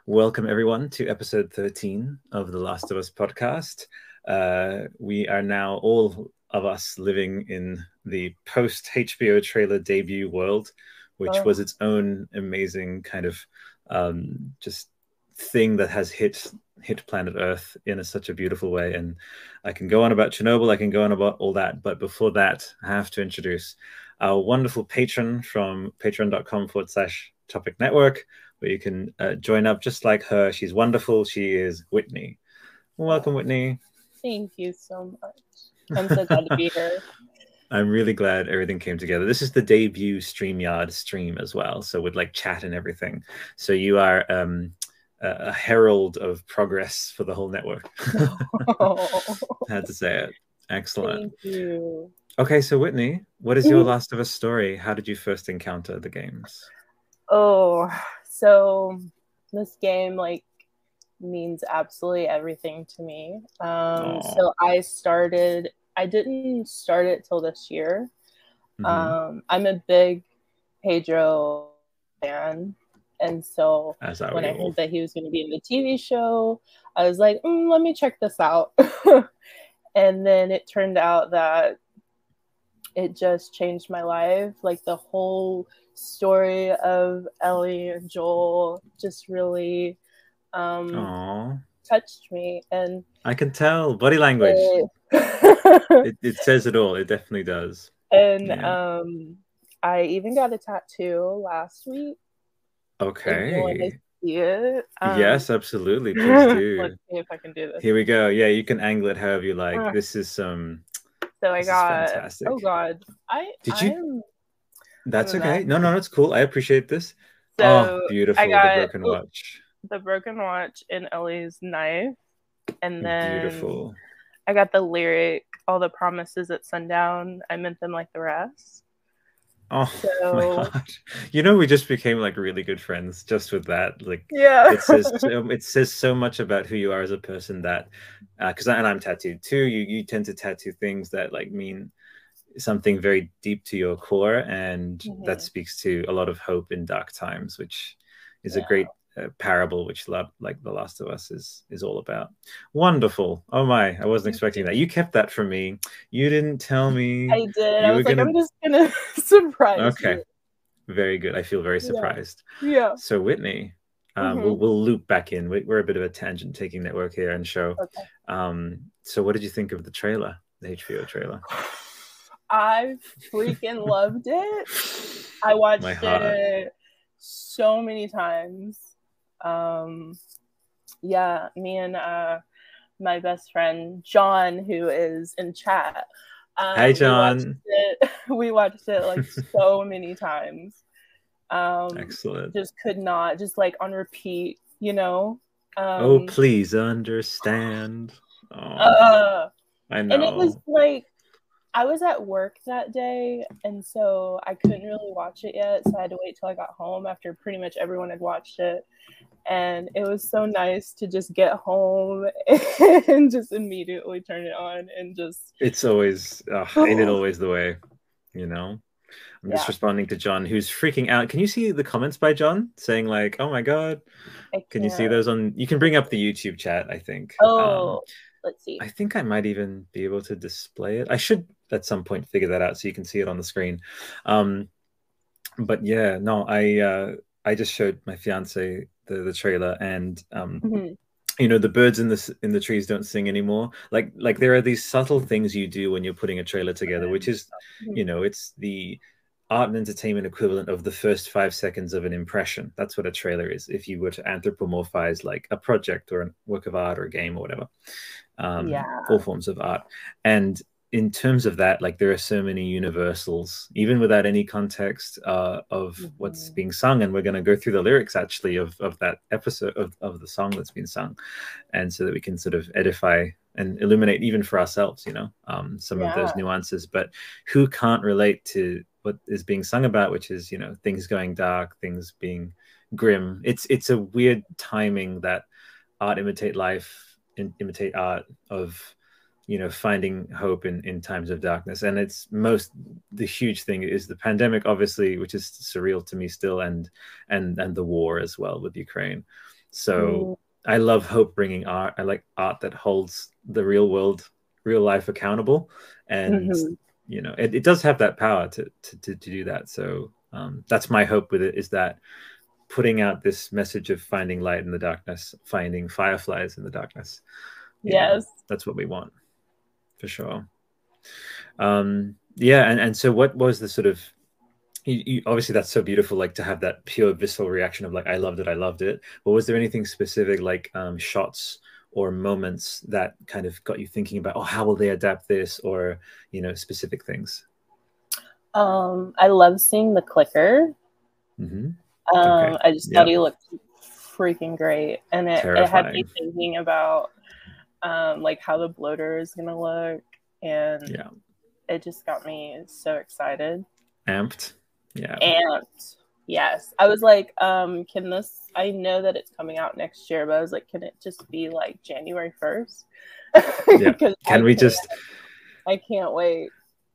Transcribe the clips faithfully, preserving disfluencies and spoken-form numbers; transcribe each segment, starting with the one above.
Welcome, everyone, to episode thirteen of the Last of Us podcast. Uh, we are now, all of us, living in the post-H B O trailer debut world, which Oh. was its own amazing kind of um, just thing that has hit hit planet Earth in a, such a beautiful way. And I can go on about Chernobyl, I can go on about all that, but before that, I have to introduce our wonderful patron from patreon.com forward slash topic network, where you can uh, join up just like her. She's wonderful. She is Whitney. Welcome, Whitney. Thank you so much. I'm so glad to be here. I'm really glad everything came together. This is the debut StreamYard stream as well, so with like chat and everything. So you are um, a, a herald of progress for the whole network. Oh. I had to say it. Excellent. Thank you. Okay, so Whitney, what is your Last of Us story? How did you first encounter the games? Oh, so this game like means absolutely everything to me. Um, so I started, I didn't start it till this year. Mm-hmm. Um, I'm a big Pedro fan. And so when I heard that he was going to be in the T V show, I was like, mm, let me check this out. And then it turned out that it just changed my life. Like the whole story of Ellie and Joel just really um, touched me. And I can tell body language. It, it, it says it all. It definitely does. And yeah. um, I even got a tattoo last week. Okay. See it. Um, yes, absolutely. Please do. Let's see if I can do this. Here we go. Yeah, you can angle it however you like. Uh, this is some. Um, so I got. Fantastic. Oh God, I did you? I'm, That's okay. No, no, it's cool. I appreciate this. So oh, beautiful. I got the broken watch. The broken watch and Ellie's knife, and then beautiful. I got the lyric. All the promises at sundown. I meant them like the rest. Oh so, my God. You know, we just became like really good friends just with that. Like, yeah, it says so, it says so much about who you are as a person that, because uh, and I'm tattooed too. You you tend to tattoo things that like mean something very deep to your core, and mm-hmm. that speaks to a lot of hope in dark times, which is yeah. a great uh, parable, which love, like The Last of Us is is all about. Wonderful. Oh my, I wasn't expecting that. You kept that from me. You didn't tell me. I did. I was like, gonna... I'm just gonna surprise okay. you. Very good. I feel very surprised. Yeah. yeah. So Whitney, um, mm-hmm. we'll we'll loop back in. We're a bit of a tangent taking network here and show. Okay. Um, so what did you think of the trailer, the H B O trailer? I freaking loved it. I watched it so many times. Um, yeah, me and uh, my best friend John, who is in chat. Um, Hi, John. We watched it, we watched it like so many times. Um, Excellent. Just could not, just like on repeat, you know. Um, oh, please understand. Oh, uh, I know. And it was like, I was at work that day, and so I couldn't really watch it yet. So I had to wait till I got home after pretty much everyone had watched it. And it was so nice to just get home and just immediately turn it on and just. It's always, uh, ain't it always the way, you know? I'm just yeah. responding to John, who's freaking out. Can you see the comments by John saying like, oh my God? Can you see those on? You can bring up the YouTube chat, I think. Oh, um, let's see. I think I might even be able to display it. I should at some point figure that out so you can see it on the screen. Um, but yeah, no, I uh, I just showed my fiance the, the trailer, and um, mm-hmm. you know, the birds in the in the trees don't sing anymore. Like like there are these subtle things you do when you're putting a trailer together, which is, mm-hmm. you know, it's the art and entertainment equivalent of the first five seconds of an impression. That's what a trailer is. If you were to anthropomorphize like a project or a work of art or a game or whatever, um, yeah. all forms of art. And in terms of that, like there are so many universals, even without any context uh, of mm-hmm. what's being sung. And we're going to go through the lyrics actually of, of that episode of, of the song that's been sung. And so that we can sort of edify and illuminate even for ourselves, you know, um, some yeah. of those nuances. But who can't relate to what is being sung about, which is, you know, things going dark, things being grim. It's it's a weird timing that art imitate life, in, imitate art of, you know, finding hope in, in times of darkness. And it's most, the huge thing is the pandemic, obviously, which is surreal to me still, and and and the war as well with Ukraine. So I love hope bringing art. I like art that holds the real world, real life accountable. And, mm-hmm. you know, it, it does have that power to, to, to, to do that. So um, that's my hope with it, is that putting out this message of finding light in the darkness, finding fireflies in the darkness. Yes. Know, that's what we want, for sure. Um, yeah. And, and so what was the sort of, You, you, obviously that's so beautiful, like to have that pure visceral reaction of like, I loved it, I loved it. But was there anything specific, like um, shots or moments that kind of got you thinking about, oh, how will they adapt this, or, you know, specific things? Um, I love seeing the clicker. Mm-hmm. Um, okay. I just yep. thought he looked freaking great. And it, it had me thinking about um, like how the bloater is going to look. And yeah. it just got me so excited. Amped. Yeah. Amped. Yes. I was like, um, can this, I know that it's coming out next year, but I was like, can it just be like January first? Yeah. Can I we just, I can't wait.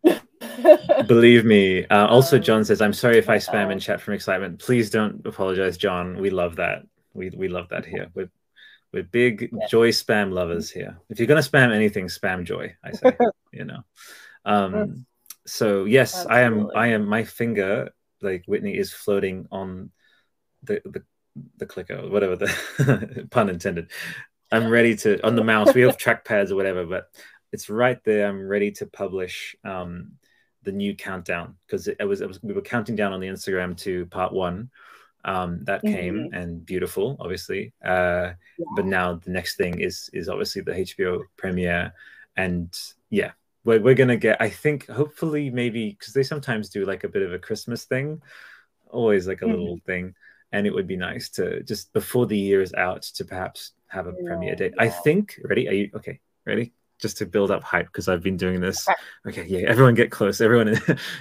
Believe me. Uh, also, um, John says, I'm sorry if I spam in chat from excitement. Please don't apologize, John. We love that. We, we love that here. We're, we're big yeah. joy spam lovers here. If you're going to spam anything, spam joy, I say, you know. Um, so yes, Absolutely. I am, I am, my finger, like Whitney, is floating on the, the, the clicker, whatever the pun intended. I'm ready to, on the mouse, we have trackpads or whatever, but it's right there. I'm ready to publish um, the new countdown, because it, it, was, it was, we were counting down on the Instagram to part one. Um, that came mm-hmm. and beautiful, obviously. Uh, yeah. But now the next thing is, is obviously the H B O premiere. And yeah, we're, we're going to get, I think, hopefully maybe, because they sometimes do like a bit of a Christmas thing, always like a mm-hmm. little thing. And it would be nice to just before the year is out to perhaps have a yeah. premiere date. I think, ready? Are you, okay, ready? Just to build up hype, because I've been doing this. Okay, yeah, everyone get close. Everyone.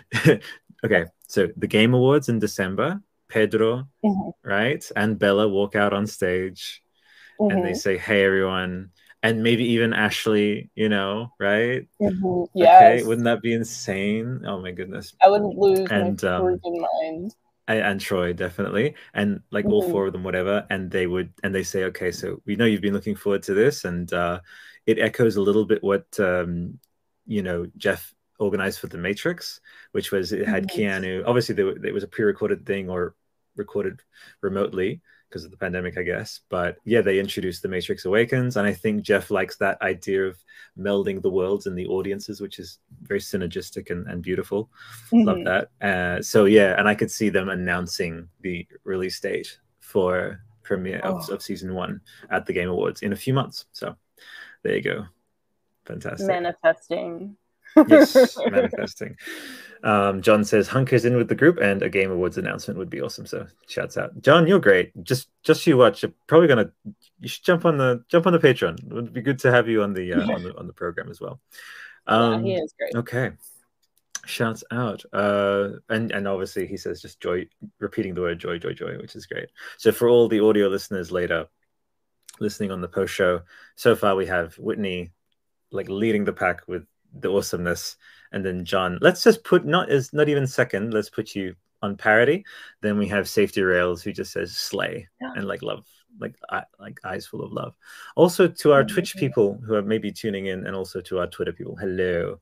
Okay, so the Game Awards in December, Pedro, mm-hmm. right, and Bella walk out on stage, mm-hmm. and they say, "Hey, everyone," and maybe even Ashley, you know, right? Mm-hmm. Yes. Okay, wouldn't that be insane? Oh my goodness, I wouldn't lose and, my um, freaking mind. And, and Troy, definitely, and like mm-hmm. all four of them, whatever, and they would, and they say, okay, so we know you've been looking forward to this, and uh, it echoes a little bit what um, you know, Jeff organized for The Matrix, which was it had mm-hmm. Keanu. Obviously, there, there was a pre-recorded thing or recorded remotely because of the pandemic, I guess. But yeah, they introduced The Matrix Awakens, and I think Jeff likes that idea of melding the worlds and the audiences, which is very synergistic and, and beautiful. Mm-hmm. Love that. Uh, so yeah, and I could see them announcing the release date for premiere oh. of, of season one at the Game Awards in a few months. So there you go. Fantastic. Manifesting. Yes, manifesting. Um, John says Hunk is in with the group, and a Game Awards announcement would be awesome. So shouts out, John. You're great. Just, just you watch. You're probably gonna. You should jump on the jump on the Patreon. It would be good to have you on the uh, on the on the program as well. Um, yeah, he is great. Okay. Shouts out. Uh, and and obviously he says just joy, repeating the word joy, joy, joy, which is great. So for all the audio listeners later, listening on the post show, so far we have Whitney like leading the pack with the awesomeness, and then John, let's just put not as not even second, let's put you on parity. Then we have Safety Rails, who just says slay yeah. and like love, like like eyes full of love. Also to our mm-hmm. Twitch people who are maybe tuning in, and also to our Twitter people, hello.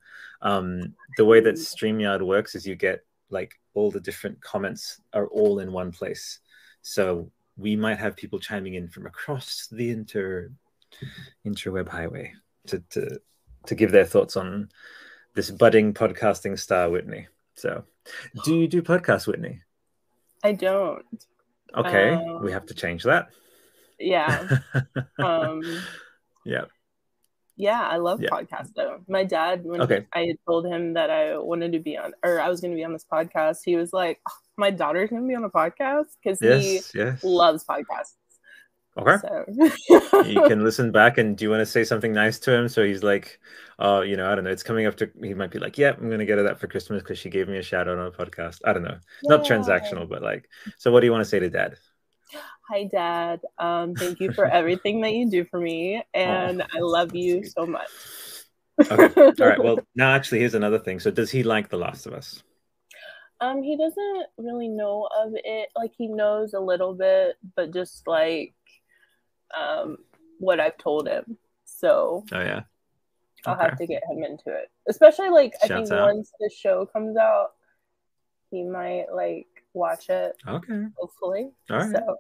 Um the way that StreamYard works is you get like all the different comments are all in one place, so we might have people chiming in from across the inter interweb highway to to to give their thoughts on this budding podcasting star, Whitney. So, do you do podcasts, Whitney? I don't. Okay, um, we have to change that. Yeah. um, yeah. Yeah, I love yeah. podcasts though. My dad, when okay. he, I had told him that I wanted to be on, or I was going to be on this podcast, he was like, oh, "My daughter's going to be on a podcast," because yes, he yes. loves podcasts. Okay. So. You can listen back, and do you want to say something nice to him? So he's like, oh, you know, I don't know. It's coming up to, he might be like, yeah, I'm going to get her that for Christmas because she gave me a shout out on a podcast. I don't know. Yeah. Not transactional, but like, so what do you want to say to Dad? Hi, Dad. Um, thank you for everything that you do for me. And oh, I love you sweet. so much. Okay. All right. Well, now actually, here's another thing. So does he like The Last of Us? Um, he doesn't really know of it. Like, he knows a little bit, but just like, um, what I've told him. So oh yeah, I'll okay. have to get him into it. Especially like I Shouts think out. once the show comes out, he might like watch it. Okay. Hopefully. All right. So,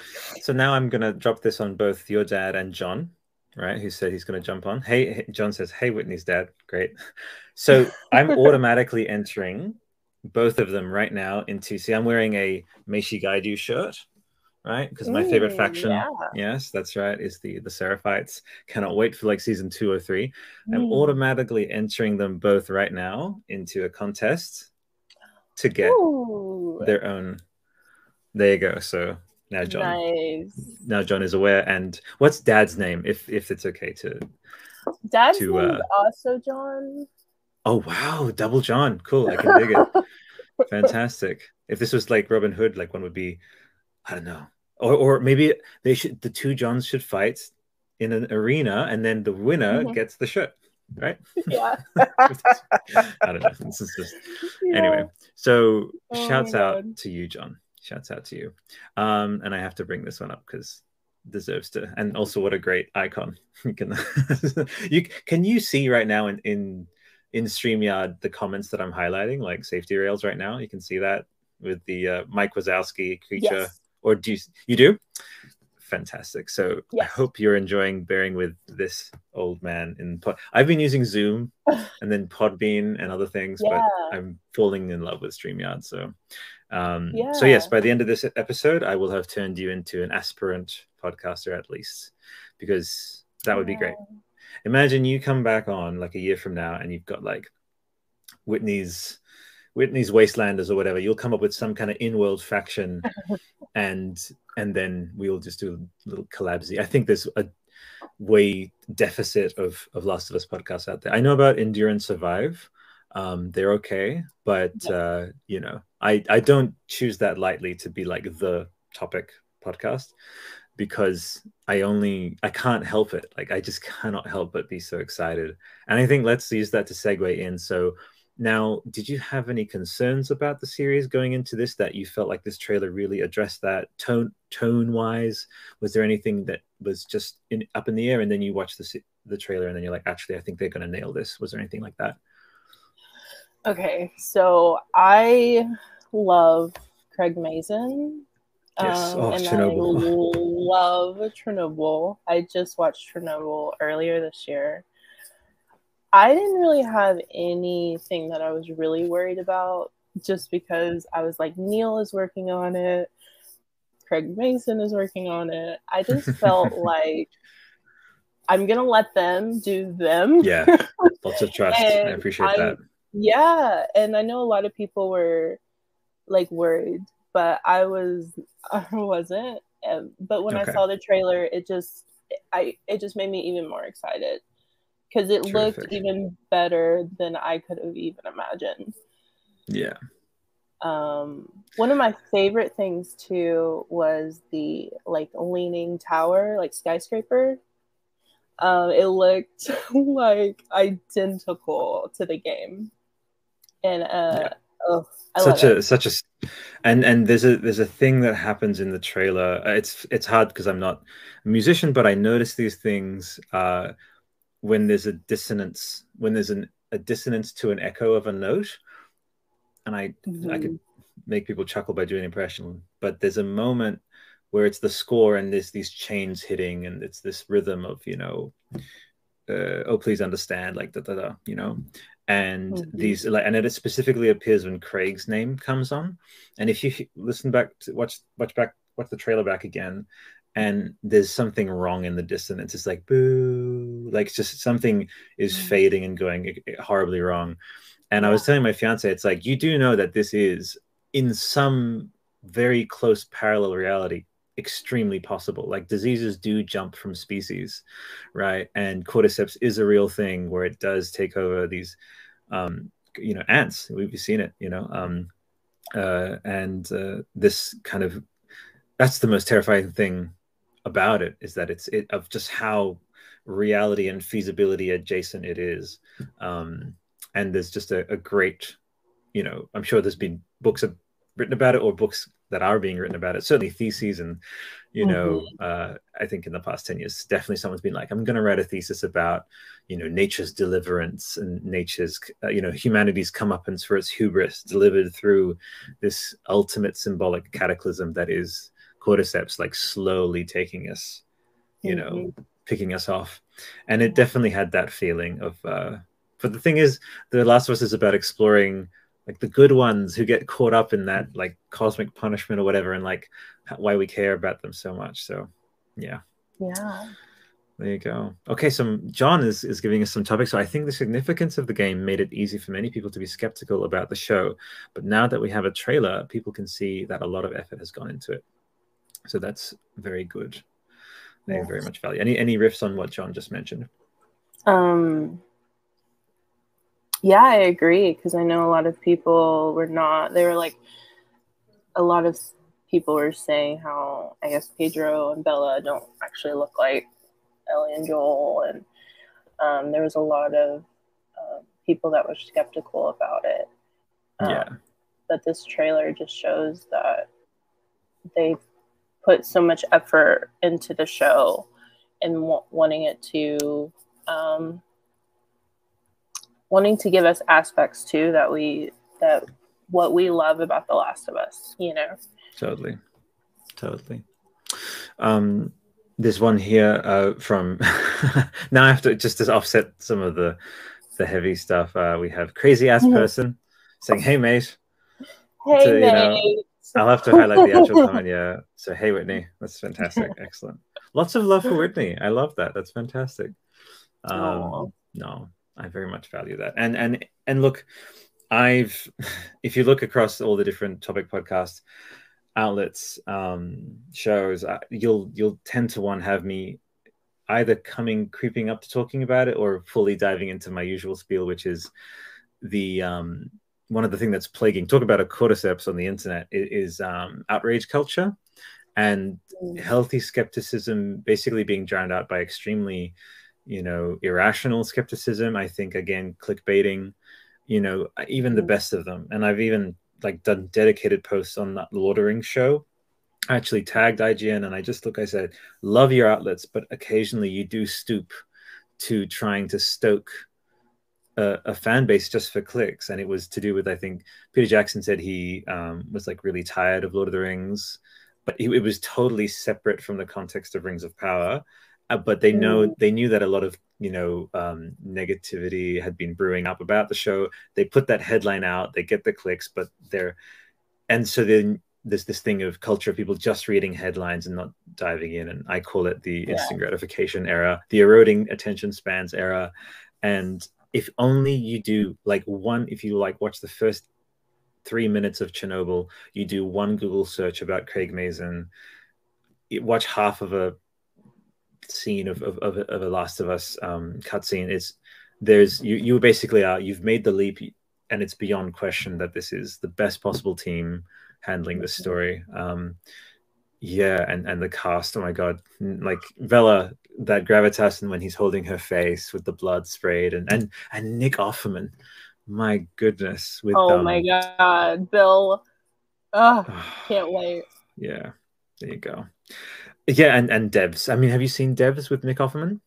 so now I'm gonna drop this on both your dad and John, right? Who said he's gonna jump on. Hey, John says, "Hey, Whitney's dad." Great. So I'm automatically entering both of them right now into. See, I'm wearing a Meishi Gaidu shirt, right? Because my favorite mm, faction, yeah. yes, that's right, is the the Seraphites. Cannot wait for like season two or three. Mm. I'm automatically entering them both right now into a contest to get Ooh. their own. There you go. So now John, nice. now John is aware. And what's Dad's name, if if it's okay to? Dad's to, name uh, is also John. Oh wow, double John, cool. I can dig it. Fantastic. If this was like Robin Hood, like one would be, I don't know, or or maybe they should the two Johns should fight in an arena, and then the winner mm-hmm. gets the shirt, right? Yeah. I don't know. This is just yeah. Anyway. So oh, shouts out God. to you, John. Shouts out to you. Um, and I have to bring this one up because deserves to. And also, what a great icon. You can you can you see right now in in in StreamYard the comments that I'm highlighting, like safety rails right now. You can see that with the uh, Mike Wazowski creature. Yes. Or do you, you do? Fantastic. So yes. I hope you're enjoying bearing with this old man in pod. I've been using Zoom and then Podbean and other things, yeah. but I'm falling in love with StreamYard. So, um, yeah. so yes, by the end of this episode, I will have turned you into an aspirant podcaster at least, because that would be great. Imagine you come back on like a year from now and you've got like Whitney's Whitney's Wastelanders or whatever. You'll come up with some kind of in-world faction, and and then we'll just do a little collabsy. I think there's a way deficit of of Last of Us podcasts out there. I know about Endure and Survive. Um, they're okay, but yeah. uh, you know, I I don't choose that lightly to be like the topic podcast, because I only I can't help it. Like I just cannot help but be so excited. And I think let's use that to segue in. So. Now, did you have any concerns about the series going into this, that you felt like this trailer really addressed that tone tone wise? Was there anything that was just in, up in the air, and then you watch the the trailer and then you're like, actually, I think they're going to nail this? Was there anything like that? Okay, so I love Craig Mazin. Yes, um, oh, and Chernobyl. I love Chernobyl. I just watched Chernobyl earlier this year. I didn't really have anything that I was really worried about, just because I was like, Neil is working on it, Craig Mazin is working on it. I just felt like I'm gonna let them do them. Yeah, lots of trust. I appreciate I'm, that. Yeah, and I know a lot of people were like worried, but I was I wasn't. Um, but when okay. I saw the trailer, it just I it just made me even more excited. Because it Terrific. looked even better than I could have even imagined. Yeah. Um, one of my favorite things too was the like leaning tower, like skyscraper. Um, it looked like identical to the game, and uh, yeah. oh, I such love a it. such a, and and there's a there's a thing that happens in the trailer. It's it's hard because I'm not a musician, but I notice these things. Uh, when there's a dissonance, when there's an, a dissonance to an echo of a note, and I mm-hmm. I could make people chuckle by doing an impression, but there's a moment where it's the score and there's these chains hitting and it's this rhythm of, you know, uh, oh, please understand, like da da da, you know, and mm-hmm. these like, and it specifically appears when Craig's name comes on, and if you listen back to watch watch back watch the trailer back again, and there's something wrong in the dissonance. It's like, boo, like it's just something is mm-hmm. fading and going horribly wrong. And yeah. I was telling my fiance, it's like, you do know that this is in some very close parallel reality, extremely possible. Like diseases do jump from species, right? And cordyceps is a real thing where it does take over these, um, you know, ants. We've seen it, you know, um, uh, and uh, this kind of, that's the most terrifying thing about it, is that it's it of just how reality and feasibility adjacent it is. Um, and there's just a, a great, you know, I'm sure there's been books have written about it or books that are being written about it. Certainly theses, and you know, Mm-hmm. uh, I think in the past ten years, definitely someone's been like, I'm going to write a thesis about, you know, nature's deliverance and nature's, uh, you know, humanity's comeuppance for its hubris delivered through this ultimate symbolic cataclysm that is cordyceps, like slowly taking us, you know, Mm-hmm. picking us off. And it definitely had that feeling of, uh, but the thing is, The Last of Us is about exploring like the good ones who get caught up in that like cosmic punishment or whatever, and like why we care about them so much. So yeah. Yeah. There you go. Okay, so John is, is giving us some topics. So I think the significance of the game made it easy for many people to be skeptical about the show. But now that we have a trailer, people can see that a lot of effort has gone into it. So that's very good. They Yes. very much value. Any any riffs on what John just mentioned? Um, yeah, I agree, because I know a lot of people were not, they were like, a lot of people were saying how, I guess, Pedro and Bella don't actually look like Ellie and Joel, and um, there was a lot of uh, people that were skeptical about it. Um, Yeah. But this trailer just shows that they put so much effort into the show and w- wanting it to um, wanting to give us aspects too that we that what we love about The Last of Us, you know. Totally, totally. Um, there's one here uh, from now. I have to just to offset some of the the heavy stuff. Uh, we have crazy ass person saying, "Hey mate." Hey to, mate. You know, I'll have to highlight the actual comment. Yeah. So, hey, Whitney. That's fantastic. Excellent. Lots of love for Whitney. I love that. That's fantastic. Um, no, I very much value that. And, and, and look, I've, if you look across all the different topic podcast outlets, um, shows, uh, you'll, you'll tend to one have me either coming, creeping up to talking about it or fully diving into my usual spiel, which is the, um, one of the things that's plaguing, talk about a cordyceps on the internet, is um, outrage culture and healthy skepticism basically being drowned out by extremely, you know, irrational skepticism. I think, again, clickbaiting, you know, even the best of them. And I've even like done dedicated posts on that Lord of the Rings show. I actually tagged I G N and I just look, I said, love your outlets, but occasionally you do stoop to trying to stoke A, a fan base just for clicks. And it was to do with, I think Peter Jackson said he um, was like really tired of Lord of the Rings, but it, it was totally separate from the context of Rings of Power. Uh, but they know mm. they knew that a lot of, you know, um, negativity had been brewing up about the show. They put that headline out, they get the clicks, but they're, and so then there's this thing of culture of people just reading headlines and not diving in. And I call it the yeah. instant gratification era, the eroding attention spans era. And if only you do like one, if you like watch the first three minutes of Chernobyl, you do one Google search about Craig Mazin, watch half of a scene of, of, of, of a Last of Us um, cutscene. It's there's, you, you basically are, you've made the leap and it's beyond question that this is the best possible team handling this story. Um, yeah. And, and the cast, oh my God, like Vela, that gravitas, and when he's holding her face with the blood sprayed, and and and Nick Offerman, my goodness, with oh um, my God, Bill, oh, can't wait. Yeah, there you go. Yeah, and and Devs. I mean, have you seen Devs with Nick Offerman?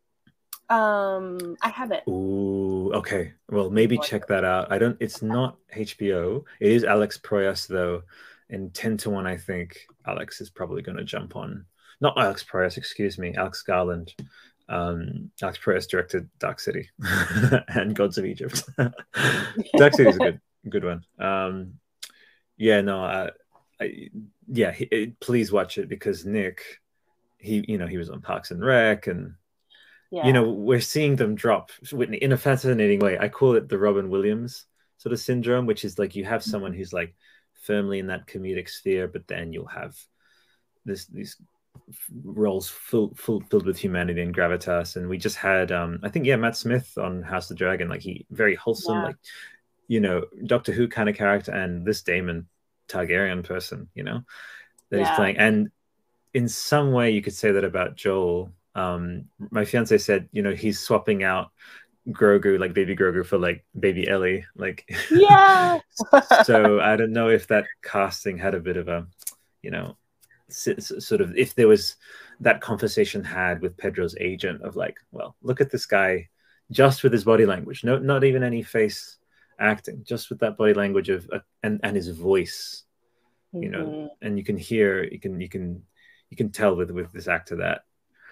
Um, I haven't. Ooh, okay. Well, maybe check that out. I don't. It's not H B O. It is Alex Proyas though, and ten to one, I think Alex is probably going to jump on. Not Alex Proyas, excuse me, Alex Garland. Um, Alex Proyas directed Dark City and Gods of Egypt. Dark City is a good, good one. Um, yeah, no, I, I, yeah, he, it, please watch it because Nick, he, you know, he was on Parks and Rec, and yeah. you know, we're seeing them drop Whitney in a fascinating way. I call it the Robin Williams sort of syndrome, which is like you have someone who's like firmly in that comedic sphere, but then you'll have this these roles full, full filled with humanity and gravitas. And we just had um I think yeah Matt Smith on House of the Dragon, like he very wholesome, yeah. like, you know, Doctor Who kind of character, and this Daemon Targaryen person, you know, that yeah. he's playing. And in some way you could say that about Joel. Um my fiance said, you know, he's swapping out Grogu, like baby Grogu, for like baby Ellie, like Yeah. So I don't know if that casting had a bit of a, you know, sort of, if there was that conversation had with Pedro's agent of like, well, look at this guy just with his body language, no, not even any face acting, just with that body language of uh, and and his voice, you know, mm-hmm. and you can hear, you can you can you can tell with with this actor that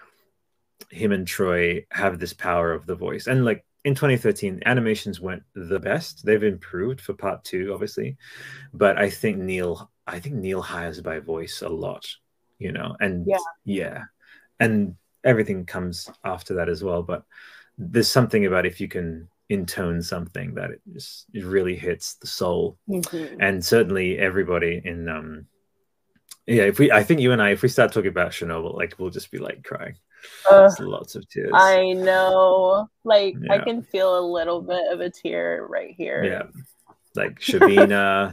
him and Troy have this power of the voice. And like in twenty thirteen, animations weren't the best. They've improved for part two, obviously, but I think Neil, I think Neil hires by voice a lot, you know, and yeah, yeah. and everything comes after that as well. But there's something about if you can intone something that it just it really hits the soul. Mm-hmm. And certainly everybody in um yeah, if we I think you and I, if we start talking about Chernobyl, like we'll just be like crying. Uh, lots of tears. I know. Like yeah. I can feel a little bit of a tear right here. Yeah. Like Shabina,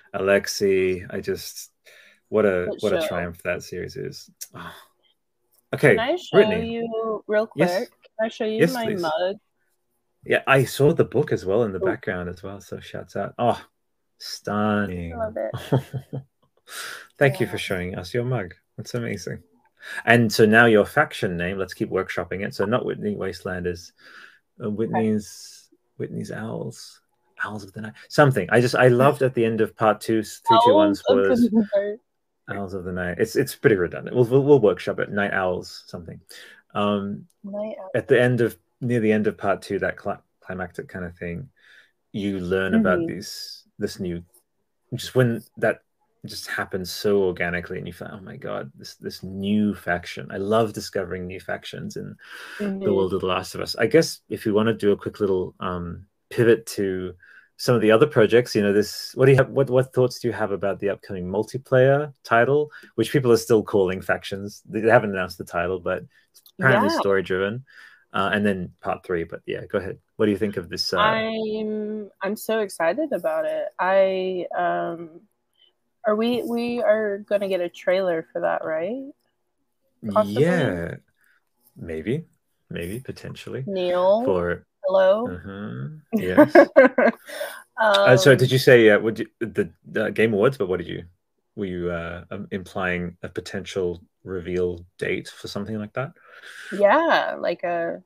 Alexei, I just what a what, what a triumph that series is. Oh. Okay. Can I show Brittany. you real quick? Yes. Can I show you yes, my please. mug? Yeah, I saw the book as well in the Ooh. background as well. So shouts out. Oh, stunning. I love it. Thank yeah. you for showing us your mug. That's amazing. And so now your faction name, let's keep workshopping it. So not Whitney Wastelanders, uh, Whitney's okay. Whitney's Owls, Owls of the Night, something. I just I loved at the end of part two, three, two, one spoilers. Owls of the Night. It's it's pretty redundant. We'll we'll, we'll workshop it. Night Owls, something. Um, Night Owls. At the end of near the end of part two, that cl climactic kind of thing, you learn mm-hmm. about this this new, just when that. just happens so organically, and you find, oh my god, this this new faction. I love discovering new factions in mm-hmm. the world of The Last of Us. I guess if you want to do a quick little um, pivot to some of the other projects, you know, this. What do you have? What what thoughts do you have about the upcoming multiplayer title, which people are still calling Factions? They haven't announced the title, but it's apparently yeah. story driven. Uh, and then part three. But yeah, go ahead. What do you think of this? Uh... I'm I'm so excited about it. I um. Are we we are gonna get a trailer for that, right? Possibly? Yeah, maybe, maybe potentially. Neil, for hello. Uh-huh. Yes. um, uh, so, did you say uh, would you, the, the Game Awards? But what did you were you uh, um, implying a potential reveal date for something like that? Yeah, like a.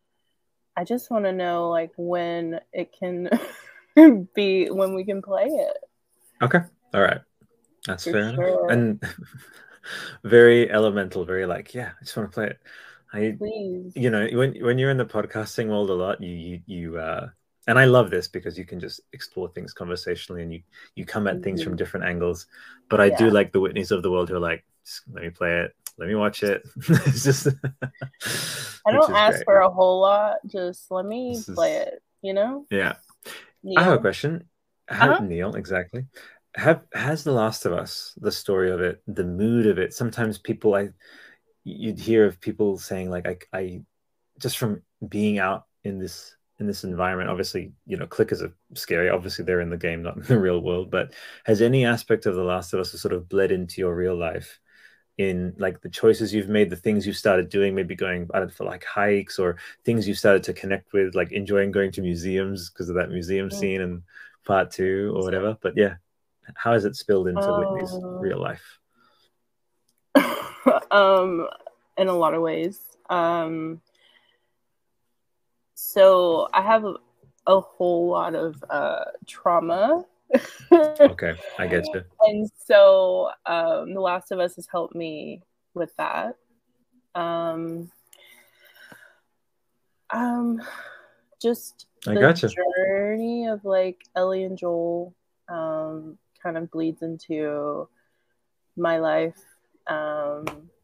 I just want to know like when it can be when we can play it. Okay. All right. That's For fair sure. enough. And very elemental, very like, yeah, I just want to play it. I, Please. You know, when when you're in the podcasting world a lot, you you, you uh, and I love this because you can just explore things conversationally, and you you come at mm-hmm. things from different angles. But I yeah. do like the Whitneys of the world who are like, let me play it, let me watch it. It's just I don't ask great. for a whole lot. Just let me this play is... it. You know? Yeah. Neil? I have a question. How, uh-huh. Neil, exactly. Have has The Last of Us, the story of it, the mood of it? Sometimes people, I you'd hear of people saying like, I, I just from being out in this in this environment. Obviously, you know, clickers are scary. Obviously, they're in the game, not in the real world. But has any aspect of The Last of Us sort of bled into your real life? In like the choices you've made, the things you've started doing, maybe going out for like hikes, or things you've started to connect with, like enjoying going to museums because of that museum mm-hmm. scene in part two or whatever. But yeah. How has it spilled into uh, Whitney's real life? um, in a lot of ways. Um, so I have a, a whole lot of uh, trauma. Okay, I get you. And so um, The Last of Us has helped me with that. Um, um, just I the gotcha. journey of like Ellie and Joel. Um, kind of bleeds into my life um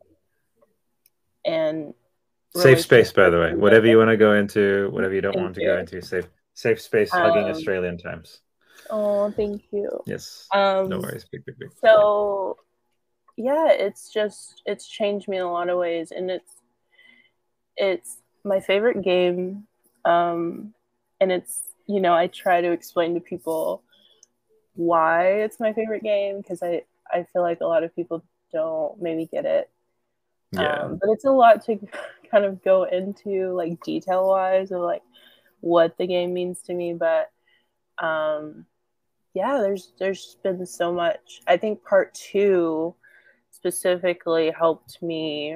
and safe space, by the way, whatever you want to go into, whatever you don't thank want to you. go into, safe safe space, um, hugging Australian times. Oh, thank you. Yes. Um no worries. Big big big so yeah, it's just it's changed me in a lot of ways, and it's it's my favorite game, um and it's, you know, I try to explain to people why it's my favorite game, because I, I feel like a lot of people don't maybe get it. Yeah. Um, but it's a lot to kind of go into, like, detail-wise, of, like, what the game means to me, but um, yeah, there's there's been so much. I think part two specifically helped me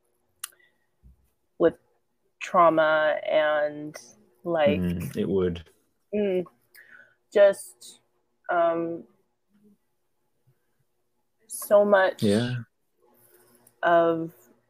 with trauma and like mm, it would mm, just um, so much yeah of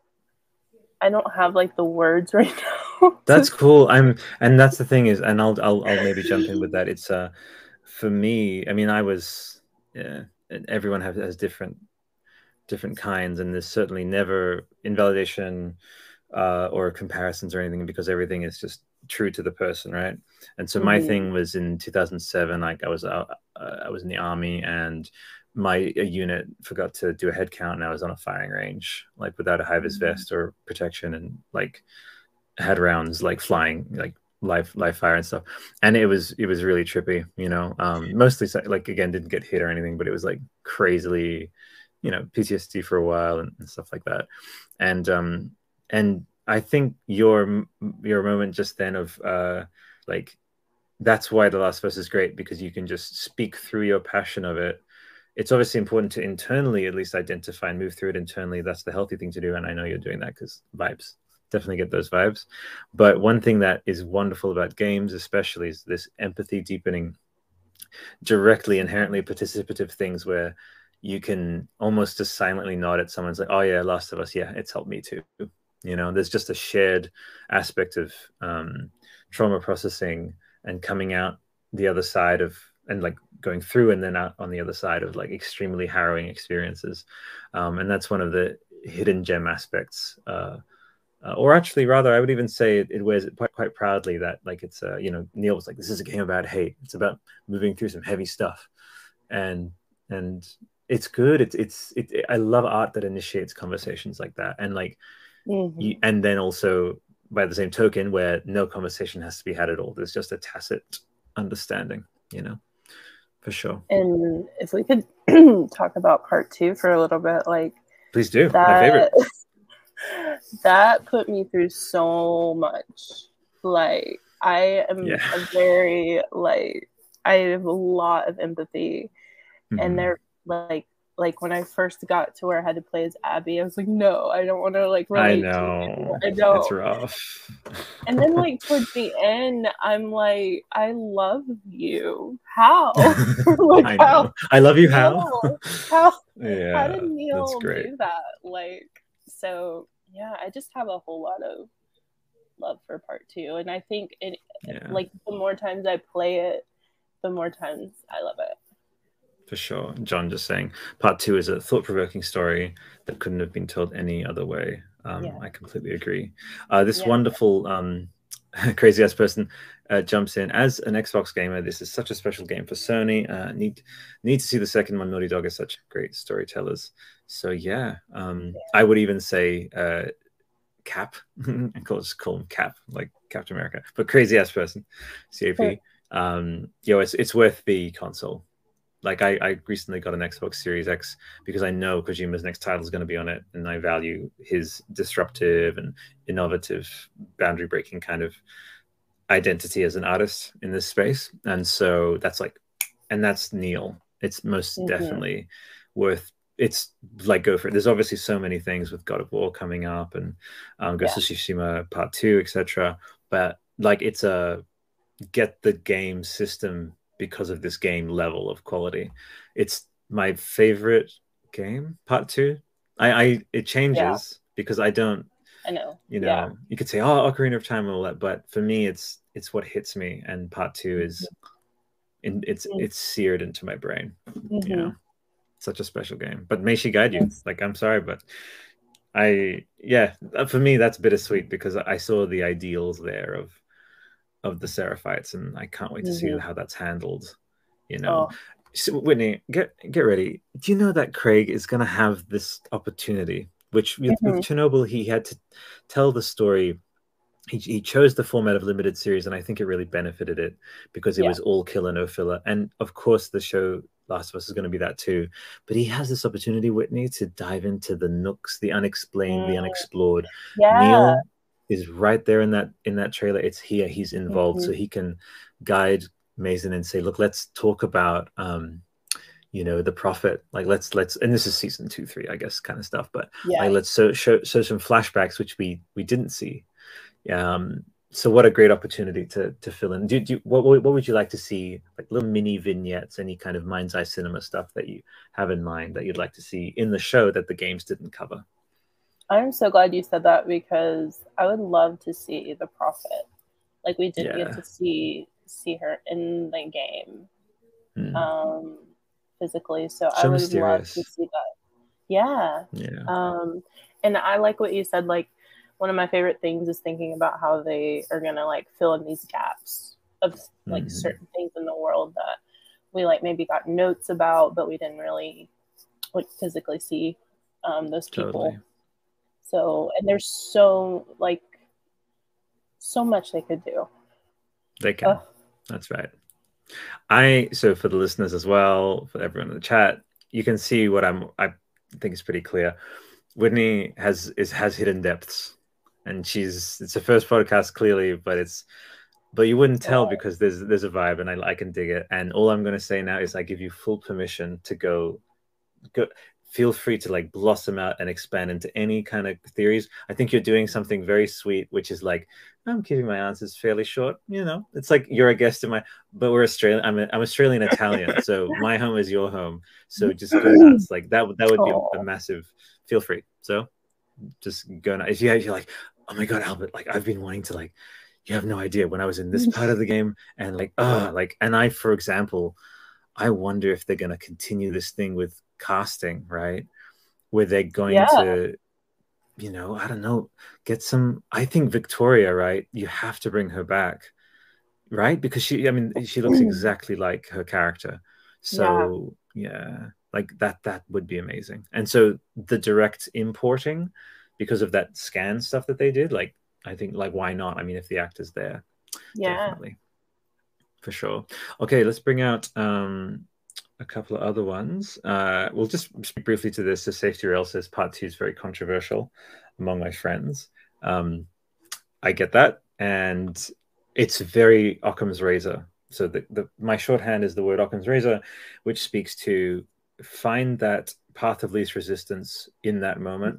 I don't have like the words right now. That's cool. I'm, and that's the thing is, and I'll, I'll, I'll maybe jump in with that. It's, uh, for me, I mean, I was, yeah, everyone has, has different, different kinds, and there's certainly never invalidation, uh, or comparisons or anything, because everything is just true to the person, right? And so my Mm-hmm. thing was in two thousand seven, like I was, uh, I was in the army, and my a unit forgot to do a head count, and I was on a firing range, like without a high vis vest or protection, and like had rounds like flying, like live live fire and stuff, and it was it was really trippy, you know. Um mostly like, again, didn't get hit or anything, but it was like crazily, you know, P T S D for a while, and, and stuff like that. And um and I think your your moment just then of uh like, that's why The Last of Us is great, because you can just speak through your passion of it. It's obviously important to internally at least identify and move through it internally. That's the healthy thing to do, and I know you're doing that, because vibes, definitely get those vibes. But one thing that is wonderful about games especially is this empathy deepening, directly inherently participative things, where you can almost just silently nod at someone's like, oh yeah, Last of Us, yeah, it's helped me too. You know, there's just a shared aspect of um, trauma processing and coming out the other side of, and like going through and then out on the other side of like extremely harrowing experiences. Um, and that's one of the hidden gem aspects, uh, uh, or actually rather, I would even say it, it wears it quite, quite proudly, that like it's, uh, you know, Neil was like, this is a game about hate. It's about moving through some heavy stuff. And, and it's good. It's, it's, it, it, I love art that initiates conversations like that. And like, mm-hmm. you, and then also by the same token, where no conversation has to be had at all. There's just a tacit understanding, you know, for sure. And if we could talk about part two for a little bit, like, please do. That, my favorite. That put me through so much. Like, I am yeah. a very, like, I have a lot of empathy. Mm-hmm. And they're like, like when I first got to where I had to play as Abby, I was like, no, I don't want to like relate I know. to you. I know. It's rough. And then like towards the end, I'm like, I love you. How? like, I know. How? I love you. How? How? Yeah. How did Neil do that? Like, so yeah, I just have a whole lot of love for part two, and I think it, yeah. like the more times I play it, the more times I love it. For sure. John just saying part two is a thought-provoking story that couldn't have been told any other way. Um, yeah. I completely agree. Uh, this yeah. wonderful um, crazy ass person uh, jumps in. As an Xbox gamer, this is such a special game for Sony. Uh, need need to see the second one. Naughty Dog is such great storytellers. So yeah, um, yeah. I would even say uh, Cap. I call just call him Cap, like Captain America, but crazy ass person, C A P. Um, yo, it's it's worth the console. Like I, I recently got an Xbox Series X because I know Kojima's next title is going to be on it, and I value his disruptive and innovative, boundary-breaking kind of identity as an artist in this space. And so that's like, and that's Neil. It's most mm-hmm. definitely worth. It's like, go for it. There's obviously so many things with God of War coming up, and um, Ghost of Tsushima Part Two, et cetera. But like, it's a get the game system. Because of this game level of quality, it's my favorite game. Part two, I, I it changes yeah. because I don't. I know. You know, yeah. you could say, "Oh, Ocarina of Time" and all that, but for me, it's it's what hits me. And part two is, in, it's mm-hmm. it's seared into my brain. Mm-hmm. You know, such a special game. But may she guide you. Yes. Like, I'm sorry, but I yeah, for me that's bittersweet because I saw the ideals there of. of the Seraphites, and I can't wait to mm-hmm. see how that's handled. You know, oh. So, Whitney, get get ready. Do you know that Craig is going to have this opportunity, which with, mm-hmm. with Chernobyl, he had to tell the story. He, he chose the format of limited series, and I think it really benefited it because it yeah. was all killer, no filler. And of course, the show Last of Us is going to be that too. But he has this opportunity, Whitney, to dive into the nooks, the unexplained, mm. the unexplored. Yeah. Neil is right there in that in that trailer. It's here. He's involved, Mm-hmm. so he can guide Mazin and say, "Look, let's talk about." Um, you know, the prophet, like let's let's and this is season two three, I guess, kind of stuff, but Yeah. like let's so, show show some flashbacks which we we didn't see. Um so what a great opportunity to to fill in. Do, do what what would you like to see, like little mini vignettes, any kind of mind's eye cinema stuff that you have in mind that you'd like to see in the show that the games didn't cover? I'm so glad you said that, because I would love to see the prophet. Like, we didn't Yeah. get to see see her in the game. Hmm. Um physically, so, So I would mysterious. love to see that. Yeah. Yeah. Um and I like what you said. Like, one of my favorite things is thinking about how they are gonna like fill in these gaps of like mm-hmm. certain things in the world that we like maybe got notes about, but we didn't really like physically see um those people. Totally. So, and there's so like so much they could do. They can. Uh, That's right. I so for the listeners as well, for everyone in the chat, you can see what I'm. I think is pretty clear. Whitney has is has hidden depths, and she's it's the first podcast clearly, but it's but you wouldn't tell because there's there's a vibe, and I I can dig it. And all I'm going to say now is I give you full permission to go go. Feel free to like blossom out and expand into any kind of theories. I think you're doing something very sweet, which is like, I'm keeping my answers fairly short. You know, it's like you're a guest in my, but we're Australian. I'm, a, I'm Australian Italian. So my home is your home. So just go nuts. Like that, that would be a, a massive, feel free. So just go nuts. If you, you're like, oh my God, Albert, like I've been wanting to like, you have no idea when I was in this part of the game and like, oh, like, and I, for example, I wonder if they're going to continue this thing with casting, right? Where they're going yeah. to, you know, I don't know, get some, I think Victoria, right? You have to bring her back, right? Because she, I mean, she looks exactly like her character. So yeah, yeah like that, that would be amazing. And so the direct importing, because of that scan stuff that they did, like, I think like, why not? I mean, if the actor's there, yeah. definitely. For sure. Okay, let's bring out um, a couple of other ones. Uh, we'll just speak briefly to this. The Safety Rail says part two is very controversial among my friends. Um, I get that. And it's very Occam's razor. So the, the, my shorthand is the word Occam's razor, which speaks to find that path of least resistance in that moment.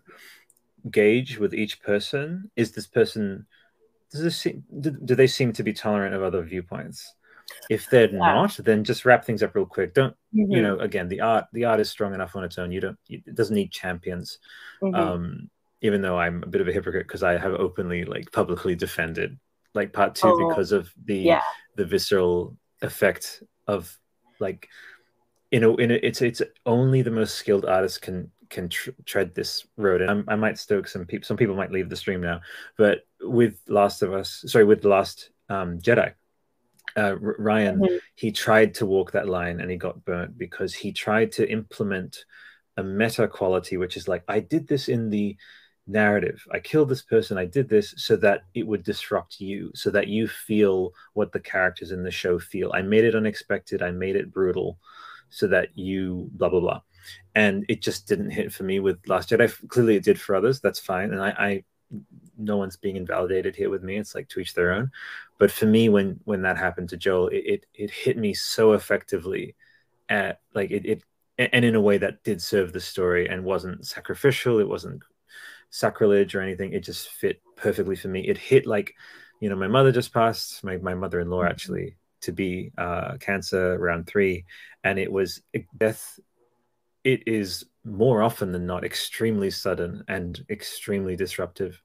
Gauge with each person. Is this person, does this seem, do, do they seem to be tolerant of other viewpoints? If they're yeah. not, then just wrap things up real quick. Don't mm-hmm. you know? Again, the art the art is strong enough on its own. You don't. It doesn't need champions. Mm-hmm. Um, even though I'm a bit of a hypocrite because I have openly, like, publicly defended like part two oh, because of the yeah. the visceral effect of like, you know, in a, it's it's only the most skilled artists can can tr tread this road. And I'm, I might stoke some people. Some people might leave the stream now, but with Last of Us, sorry, with The Last um, Jedi. Uh, Ryan, mm-hmm. he tried to walk that line and he got burnt because he tried to implement a meta quality, which is like, I did this in the narrative. I killed this person. I did this so that it would disrupt you, so that you feel what the characters in the show feel. I made it unexpected. I made it brutal so that you blah, blah, blah. And it just didn't hit for me with Last Jedi. Clearly it did for others. That's fine. And I, I no one's being invalidated here with me. It's like to each their own. But for me, when when that happened to Joel, it it, it hit me so effectively, at like it, it and in a way that did serve the story and wasn't sacrificial. It wasn't sacrilege or anything. It just fit perfectly for me. It hit like, you know, my mother just passed, my my mother-in-law actually, to be uh, cancer around three, and it was death. It is more often than not extremely sudden and extremely disruptive.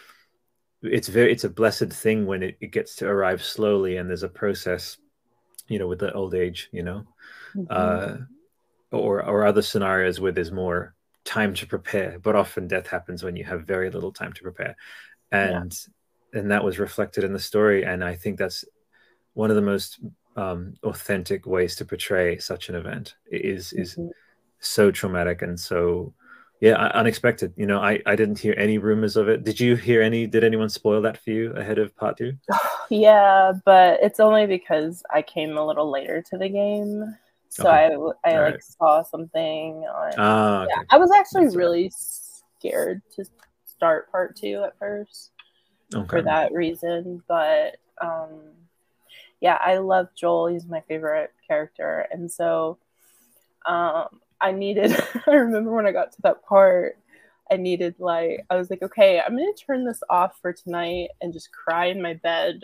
It's very, it's a blessed thing when it, it gets to arrive slowly and there's a process, you know, with the old age, you know, mm-hmm. uh, or, or other scenarios where there's more time to prepare, but often death happens when you have very little time to prepare. And, yeah. and that was reflected in the story. And I think that's one of the most um, authentic ways to portray such an event is, is, mm-hmm. so traumatic and so yeah unexpected. You know, I I didn't hear any rumors of it. Did you hear any? Did anyone spoil that for you ahead of part two? Yeah, but it's only because I came a little later to the game, so okay. I I All like right. saw something on. Ah, okay. Yeah, I was actually That's really right. scared to start part two at first. Okay. for that reason. But um, yeah, I love Joel. He's my favorite character. And so um, I needed, I remember when I got to that part, I needed like, I was like, okay, I'm going to turn this off for tonight and just cry in my bed.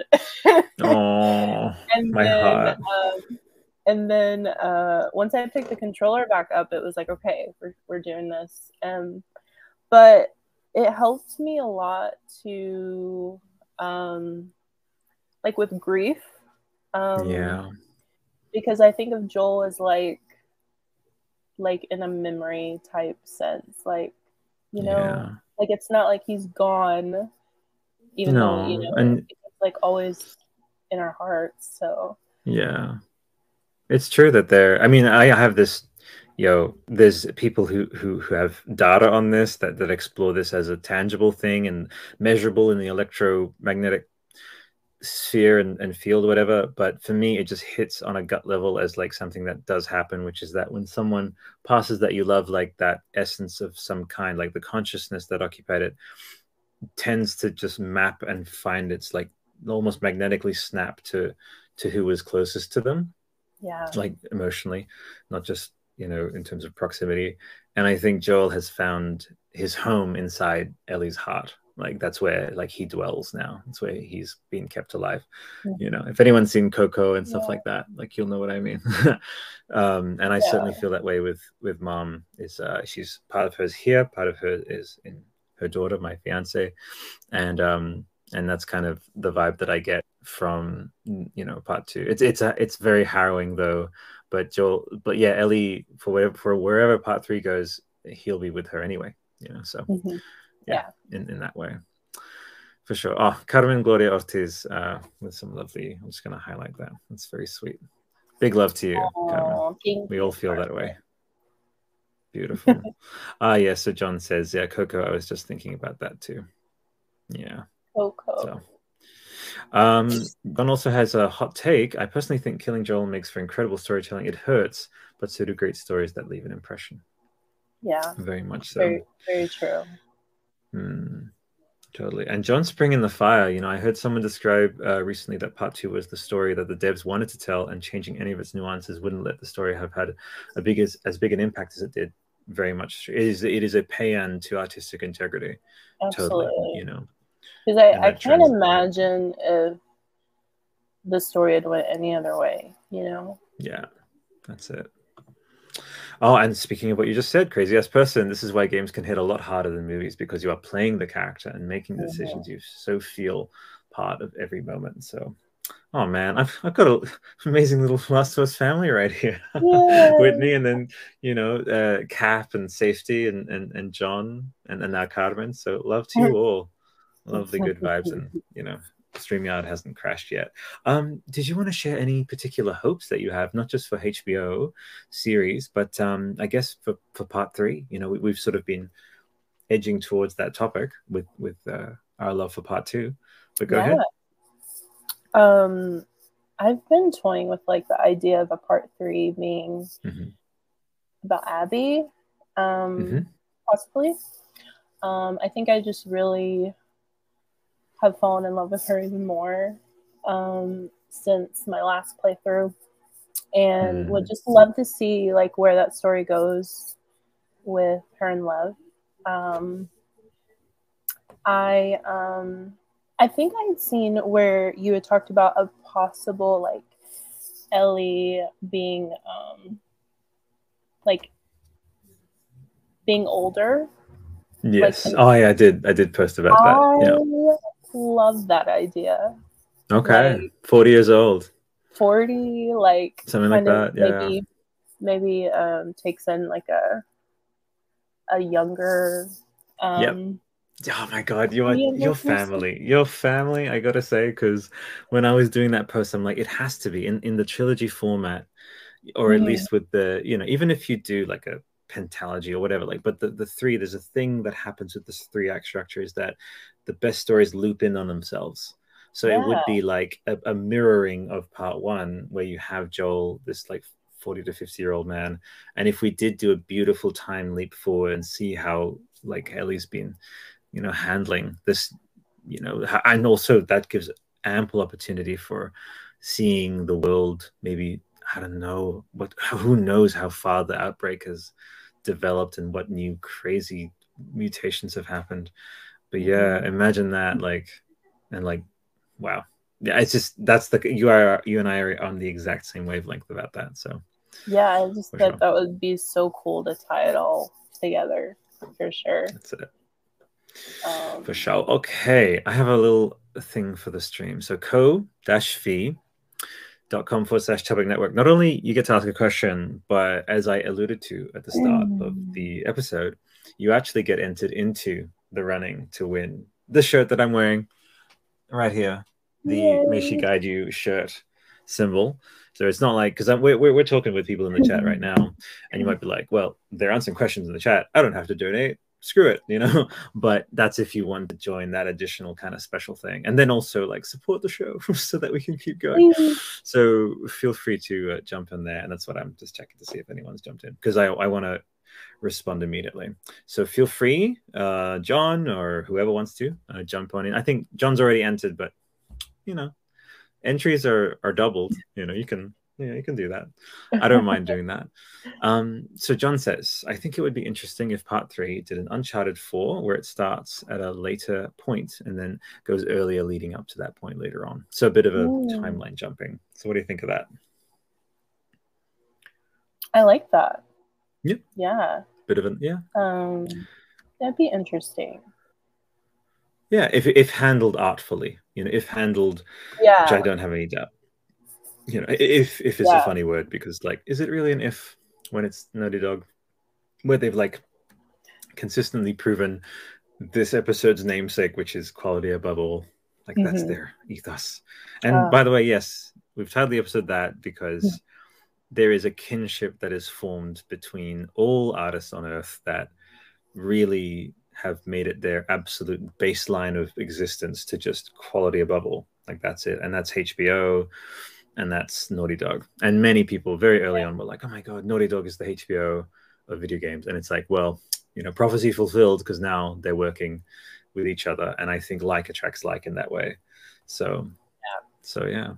Oh, and my then, heart. um, and then uh, once I picked the controller back up, it was like, okay, we're, we're doing this. Um, but it helped me a lot to, um, like with grief. Um, Yeah. Because I think of Joel as like, like in a memory type sense, like, you know, Yeah. like it's not like he's gone, even No, though, you know, and it's like always in our hearts. So yeah, it's true that there. I mean, I have this. You know, there's people who who who have data on this that that explore this as a tangible thing and measurable in the electromagnetic sphere and, and field, whatever. But for me, it just hits on a gut level as like something that does happen, which is that when someone passes that you love, like that essence of some kind, like the consciousness that occupied it, tends to just map and find its like almost magnetically snap to to who was closest to them, yeah, like emotionally, not just, you know, in terms of proximity. And I think Joel has found his home inside Ellie's heart. Like that's where like he dwells now. That's where he's being kept alive. mm-hmm. You know, if anyone's seen Coco and stuff Yeah. like that, like you'll know what I mean. um, and I Yeah. certainly feel that way with with Mom. Is uh, she's part of her's here, part of her is in her daughter, my fiance, and um, and that's kind of the vibe that I get from, you know, part two. It's it's a, it's very harrowing though, but Joel, but yeah, Ellie, for whatever, for wherever part three goes, he'll be with her anyway, you know. So Mm-hmm. yeah, yeah, in in that way, for sure. Oh, Carmen Gloria Ortiz uh, with some lovely. I'm just gonna highlight that. That's very sweet. Big love to you, oh, Carmen. thank We you, all feel Carmen. that way. Beautiful. Ah, yeah. So John says, yeah, Coco. I was just thinking about that too. Yeah. Coco. So. Um, John also has a hot take. I personally think Killing Joel makes for incredible storytelling. It hurts, but so do great stories that leave an impression. Yeah, very much so. Very, very true. Mm, totally. And John Spring in the Fire. You know, I heard someone describe uh, recently that part two was the story that the devs wanted to tell, and changing any of its nuances wouldn't let the story have had a big as, as big an impact as it did. Very much. It is. It is a paean to artistic integrity. Absolutely. Totally. You know. Because I, I can't trans- imagine if the story had went any other way, you know? Yeah, that's it. Oh, and speaking of what you just said, Crazy Ass Person, this is why games can hit a lot harder than movies, because you are playing the character and making the decisions. Mm-hmm. You so feel part of every moment. So, oh man, I've, I've got an amazing little Last of Us family right here. Whitney, and then, you know, uh, Cap and Safety and, and, and John and, and now Carmen. So love to you all. Love the good vibes, and, you know, StreamYard hasn't crashed yet. Um, did you want to share any particular hopes that you have, not just for H B O series, but um, I guess for, for part three? You know, we, we've sort of been edging towards that topic with with uh, our love for part two. But go yeah. ahead. Um, I've been toying with like the idea of a part three being mm-hmm. about Abby, um, mm-hmm. possibly. Um, I think I just really have fallen in love with her even more um, since my last playthrough, and mm. would just love to see like where that story goes with her and Lev. Um, I um, I think I had seen where you had talked about a possible like Ellie being um, like being older. Yes. Like, oh yeah, I did. I did post about I, that. Yeah. Love that idea. Okay. Like, forty years old. forty, like something like that. Yeah. Maybe maybe um takes in like a a younger um yep. Oh my god, you are your family. Person. Your family, I gotta say, because when I was doing that post, I'm like, it has to be in, in the trilogy format, or mm-hmm. at least with the, you know, even if you do like a pentalogy or whatever, like, but the, the three, there's a thing that happens with this three act structure is that the best stories loop in on themselves. So yeah. It would be like a, a mirroring of part one, where you have Joel, this like forty to fifty year old man. And if we did do a beautiful time leap forward and see how like Ellie's been, you know, handling this you know, and also that gives ample opportunity for seeing the world. Maybe, I don't know what, who knows how far the outbreak has developed and what new crazy mutations have happened. But yeah, mm-hmm. imagine that, like, and like, wow. Yeah, it's just, that's the, you are, you and I are on the exact same wavelength about that. So yeah, I just thought sure. that would be so cool to tie it all together, for sure. That's it. Um, for sure. Okay, I have a little thing for the stream. So ko-fi dot com forward slash topic network. Not only you get to ask a question, but as I alluded to at the start mm. of the episode, you actually get entered into the running to win the shirt that I'm wearing right here. The Yay. May She Guide You shirt symbol. So it's not like, because we're, we're, we're talking with people in the chat right now, and you might be like, well, they're answering questions in the chat. I don't have to donate. Screw it, you know? But that's if you want to join that additional kind of special thing. And then also like support the show so that we can keep going. So feel free to uh, jump in there. And that's what I'm just checking to see if anyone's jumped in, because I, I want to respond immediately. So feel free, uh, John or whoever wants to uh, jump on in. I think John's already entered, but you know, entries are are doubled. You know, you can you know you can do that. I don't mind doing that. Um, so John says, I think it would be interesting if part three did an Uncharted four where it starts at a later point and then goes earlier leading up to that point later on. So a bit of a Ooh. timeline jumping. So what do you think of that? I like that. Yeah. Yeah. Bit of a yeah. Um, that'd be interesting. Yeah, if if handled artfully, you know, if handled, yeah, which I don't have any doubt. You know, if if is yeah. a funny word, because like, is it really an if when it's Naughty Dog, where they've like consistently proven this episode's namesake, which is quality above all, like mm-hmm. that's their ethos. And uh, by the way, yes, we've titled the episode that because yeah. there is a kinship that is formed between all artists on Earth that really have made it their absolute baseline of existence to just quality above all. Like that's it. And that's H B O and that's Naughty Dog. And many people very early on were like, oh my God, Naughty Dog is the H B O of video games. And it's like, well, you know, prophecy fulfilled, because now they're working with each other. And I think like attracts like in that way. So, yeah. so yeah.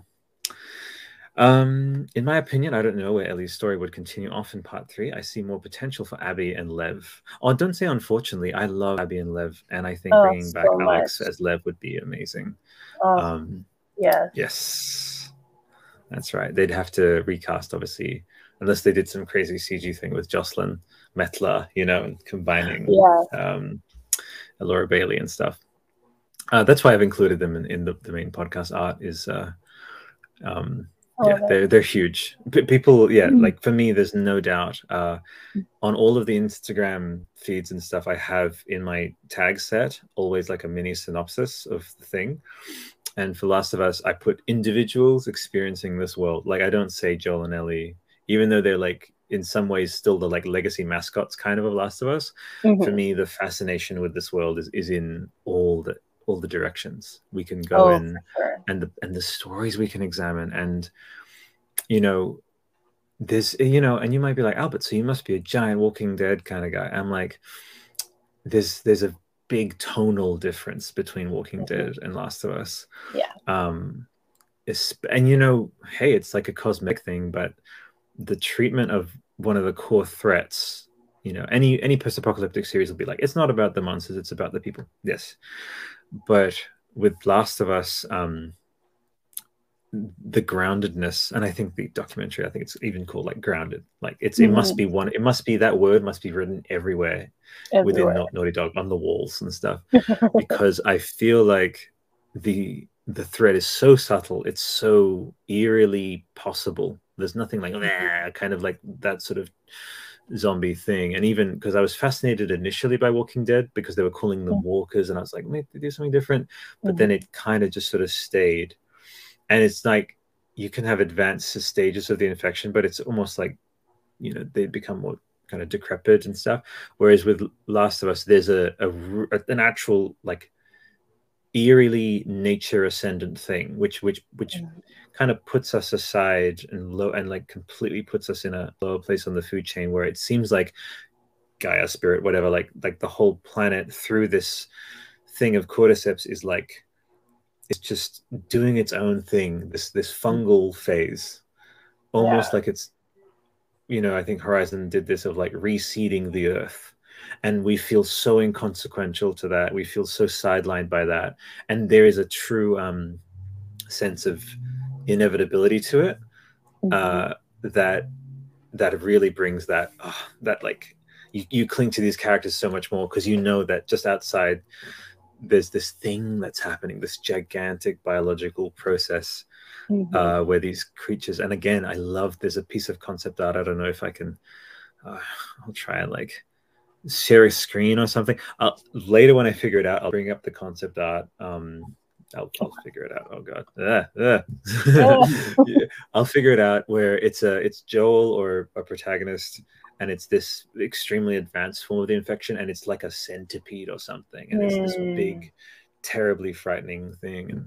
Um, in my opinion, I don't know where Ellie's story would continue off in part three. I see more potential for Abby and Lev. Oh, don't say unfortunately. I love Abby and Lev, and I think oh, bringing so back much. Alex as Lev would be amazing. Oh, um, yeah. Yes, that's right. They'd have to recast, obviously, unless they did some crazy C G thing with Jocelyn Metler, you know, and combining yeah. um, Laura Bailey and stuff. Uh, that's why I've included them in, in the, the main podcast art. Is uh, um. Yeah, they're they're huge. P people, yeah, mm. like for me, there's no doubt. Uh, on all of the Instagram feeds and stuff, I have in my tag set always like a mini synopsis of the thing. And for Last of Us, I put individuals experiencing this world. Like I don't say Joel and Ellie, even though they're like in some ways still the like legacy mascots kind of of Last of Us. Mm-hmm. For me, the fascination with this world is is in all the all the directions we can go oh, in sure. and the and the stories we can examine. And you know, there's you know, and you might be like, Albert, so you must be a giant Walking Dead kind of guy. I'm like, there's there's a big tonal difference between Walking mm-hmm. Dead and Last of Us. Yeah. Um it's, and you know, hey, it's like a cosmic thing, but the treatment of one of the core threats, you know, any any post-apocalyptic series will be like, it's not about the monsters, it's about the people. Yes. But with Last of Us, um, the groundedness, and I think the documentary, I think it's even called like Grounded. Like it's, mm-hmm. it must be one, it must be that word must be written everywhere, everywhere. within Naughty Dog, on the walls and stuff, because I feel like the the thread is so subtle, it's so eerily possible. There's nothing like nah, kind of like that sort of zombie thing. And even because I was fascinated initially by Walking Dead because they were calling them walkers, and I was like, maybe they do something different, but mm-hmm. then it kind of just sort of stayed. And it's like you can have advanced stages of the infection, but it's almost like, you know, they become more kind of decrepit and stuff. Whereas with Last of Us, there's a, a an actual like eerily nature ascendant thing, which which which mm-hmm. kind of puts us aside and low and like completely puts us in a lower place on the food chain, where it seems like Gaia, spirit, whatever, like like the whole planet through this thing of cordyceps is like it's just doing its own thing. This this fungal phase, almost Yeah. like it's, you know, I think Horizon did this of like reseeding the earth, and we feel so inconsequential to that. We feel so sidelined by that, and there is a true um, sense of inevitability to it. Mm-hmm. Uh, that that really brings that oh, that like you, you cling to these characters so much more because you know that just outside there's this thing that's happening, this gigantic biological process mm-hmm. uh, where these creatures, and again, I love, there's a piece of concept art. I don't know if I can, uh, I'll try and like share a screen or something. I'll, later when I figure it out, I'll bring up the concept art. Um, I'll, I'll figure it out. Oh God, ah, ah. Yeah, I'll figure it out where it's a it's Joel or a protagonist, and it's this extremely advanced form of the infection, and it's like a centipede or something, and mm. it's this big, terribly frightening thing. And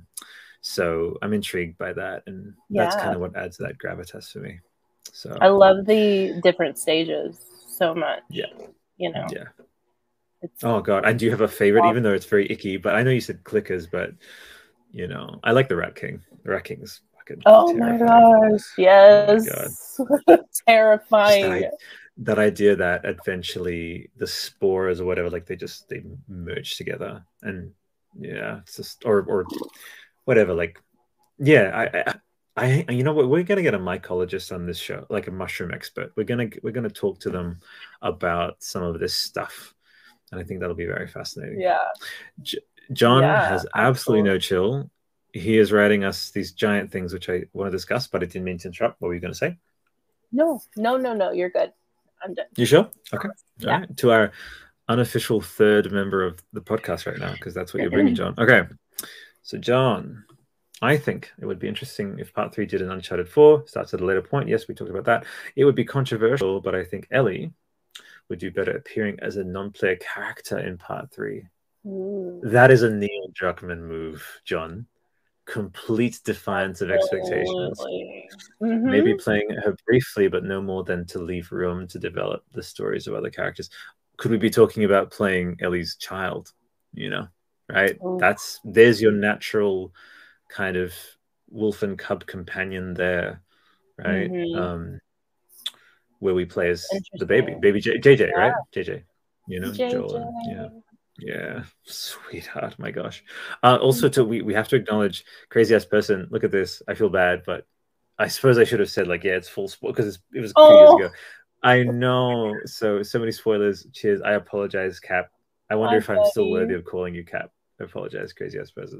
so I'm intrigued by that, and yeah. that's kind of what adds that gravitas for me. So I love the different stages so much. Yeah, you know. Yeah. It's, oh God, and do you have a favorite? Awesome. Even though it's very icky, but I know you said clickers, but you know, I like the Rat King. The Rat King's fucking oh terrifying. My gosh, yes. Oh my God. Terrifying. That, that idea that eventually the spores or whatever, like they just they merge together, and yeah, it's just or or whatever. Like, yeah, I I, I you know what, we're gonna get a mycologist on this show, like a mushroom expert. We're gonna we're gonna talk to them about some of this stuff, and I think that'll be very fascinating. Yeah. J John yeah, has absolutely, absolutely no chill. He is writing us these giant things, which I want to discuss, but I didn't mean to interrupt. What were you going to say? No, no, no, no. You're good. I'm done. You sure? Okay. Yeah. All right. To our unofficial third member of the podcast right now, because that's what you're bringing, John. Okay. So, John, I think it would be interesting if part three did an Uncharted four, starts at a later point. Yes, we talked about that. It would be controversial, but I think Ellie would do better appearing as a non-player character in part three. Ooh. That is a Neil Druckmann move, John. Complete defiance of expectations. Mm-hmm. Maybe playing her briefly, but no more than to leave room to develop the stories of other characters. Could we be talking about playing Ellie's child? You know, right? Ooh. That's there's your natural kind of wolf and cub companion there, right? Mm-hmm. Um, where we play as the baby, baby J J, yeah. right? J J, you know, J J. Joel, yeah. Yeah, sweetheart, my gosh. Uh, also, to we, we have to acknowledge crazy ass person. Look at this. I feel bad, but I suppose I should have said like, yeah, it's full spoil because it was a few oh. years ago. I know. So so many spoilers. Cheers. I apologize, Cap. I wonder Hi, if I'm buddy. still worthy of calling you Cap. I apologize, crazy ass person.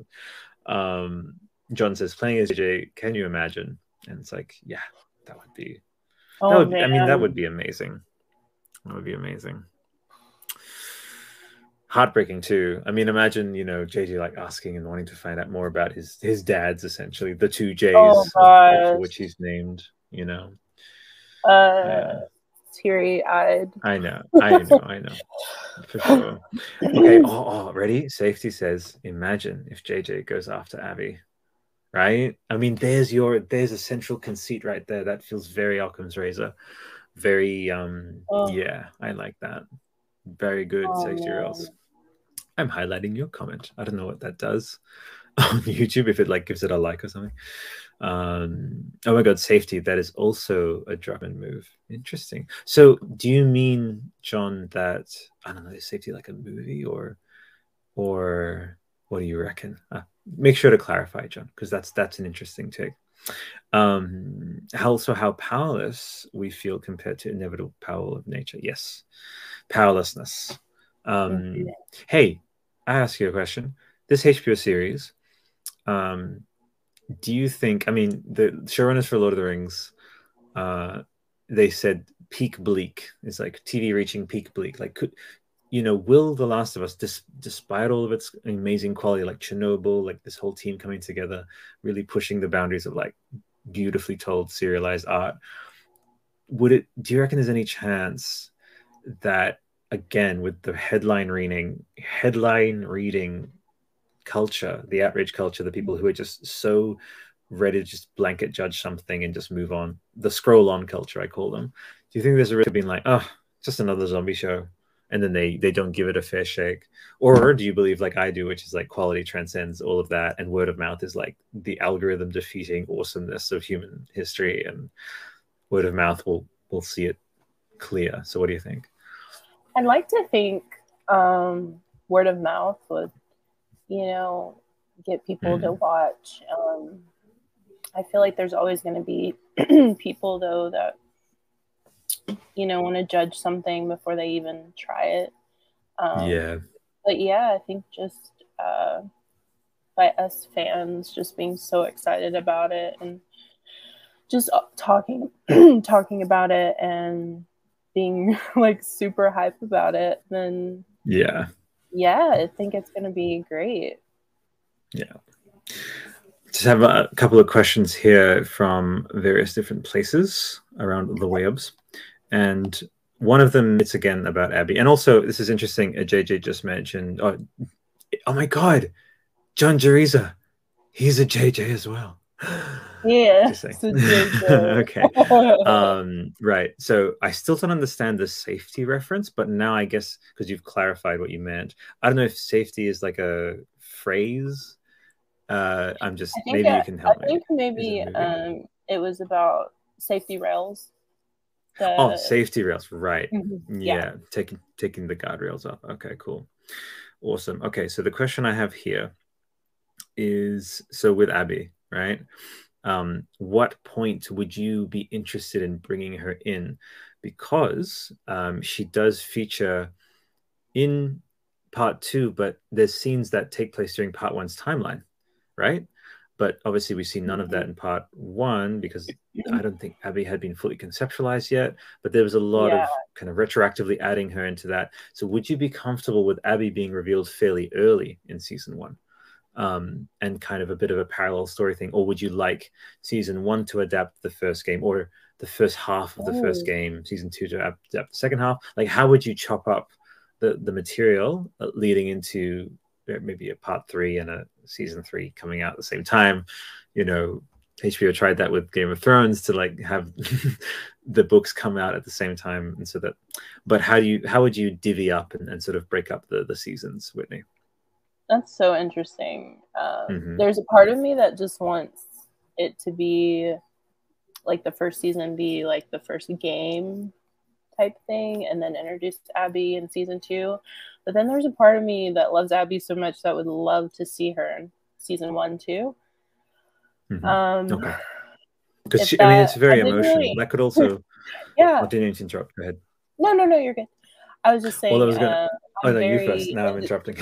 Um, John says playing as J J. Can you imagine? And it's like, yeah, that would be. Oh, that would, man. I mean, that would be amazing. That would be amazing. Heartbreaking too. I mean, imagine, you know, J J like asking and wanting to find out more about his his dads, essentially the two J's oh, for which he's named. You know, uh, yeah. Teary-eyed. I know, I know, I know, for sure. Okay. Oh, oh, ready? Safety says, imagine if J J goes after Abby, right? I mean, there's your there's a central conceit right there. That feels very Occam's Razor. Very, um, oh. yeah, I like that. Very good, oh, Safety Rails. I'm highlighting your comment. I don't know what that does on YouTube, if it like gives it a like or something. Um, oh my God, Safety. That is also a Druckmann move. Interesting. So do you mean, John, that, I don't know, is Safety like a movie or, or what do you reckon? Uh, make sure to clarify, John, because that's, that's an interesting take. Um, also how powerless we feel compared to inevitable power of nature. Yes. Powerlessness. Um, yeah. Hey, I ask you a question. This H B O series, um, do you think, I mean, the showrunners for Lord of the Rings, uh, they said peak bleak. It's like T V reaching peak bleak. Like, could, you know, will The Last of Us, dis despite all of its amazing quality, like Chernobyl, like this whole team coming together, really pushing the boundaries of like beautifully told serialized art, would it, do you reckon there's any chance that, again, with the headline reading, headline reading culture, the outrage culture, the people who are just so ready to just blanket judge something and just move on, the scroll on culture, I call them. Do you think there's a risk of being like, oh, just another zombie show? and then they they don't give it a fair shake? Or do you believe, like I do, which is like quality transcends all of that, and word of mouth is like the algorithm defeating awesomeness of human history, and word of mouth will will see it clear? So what do you think? I'd like to think um, word of mouth would, you know, get people mm. to watch. Um, I feel like there's always going to be people, though, that, you know, want to judge something before they even try it. Um, yeah. But yeah, I think just uh, by us fans just being so excited about it and just talking talking about it and being like super hype about it, then yeah, yeah, I think it's going to be great. Yeah. Just have a couple of questions here from various different places around the webs. And one of them, it's again about Abby. And also, this is interesting, J J just mentioned, oh, oh my God, John Jariza, he's a J J as well. Yeah, it's a J J. Okay. Um, right. So I still don't understand the safety reference, but now I guess because you've clarified what you meant, I don't know if safety is like a phrase. Uh, I'm just, maybe I, you can help I think me. maybe it, um, it was about safety rails. The... Oh, safety rails, right? Mm-hmm. Yeah. yeah, taking taking the guardrails up. Okay, cool, awesome. Okay, so the question I have here is, so with Abby, right? Um, what point would you be interested in bringing her in? Because um, she does feature in part two, but there's scenes that take place during part one's timeline, right? But obviously we see none of that in part one because I don't think Abby had been fully conceptualized yet, but there was a lot yeah. of kind of retroactively adding her into that. So would you be comfortable with Abby being revealed fairly early in season one? Um, and kind of a bit of a parallel story thing, or would you like season one to adapt the first game, or the first half of the oh. first game, season two to adapt the second half? Like, how would you chop up the the material leading into maybe a part three and a season three coming out at the same time? You know, H B O tried that with Game of Thrones to like have the books come out at the same time, and so that. But how do you how would you divvy up and, and sort of break up the the seasons, Whitney? That's so interesting. Um, mm-hmm. There's a part of me that just wants it to be like the first season be like the first game type thing, and then introduce Abby in season two. But then there's a part of me that loves Abby so much that would love to see her in season one too. Mm-hmm. Um, okay. Because I mean, it's very emotional. Really... That could also. yeah. I didn't need to interrupt. Go ahead. No, no, no. You're good. I was just saying. Well, I was gonna. Uh, oh no, very... you first. Now I'm interrupting.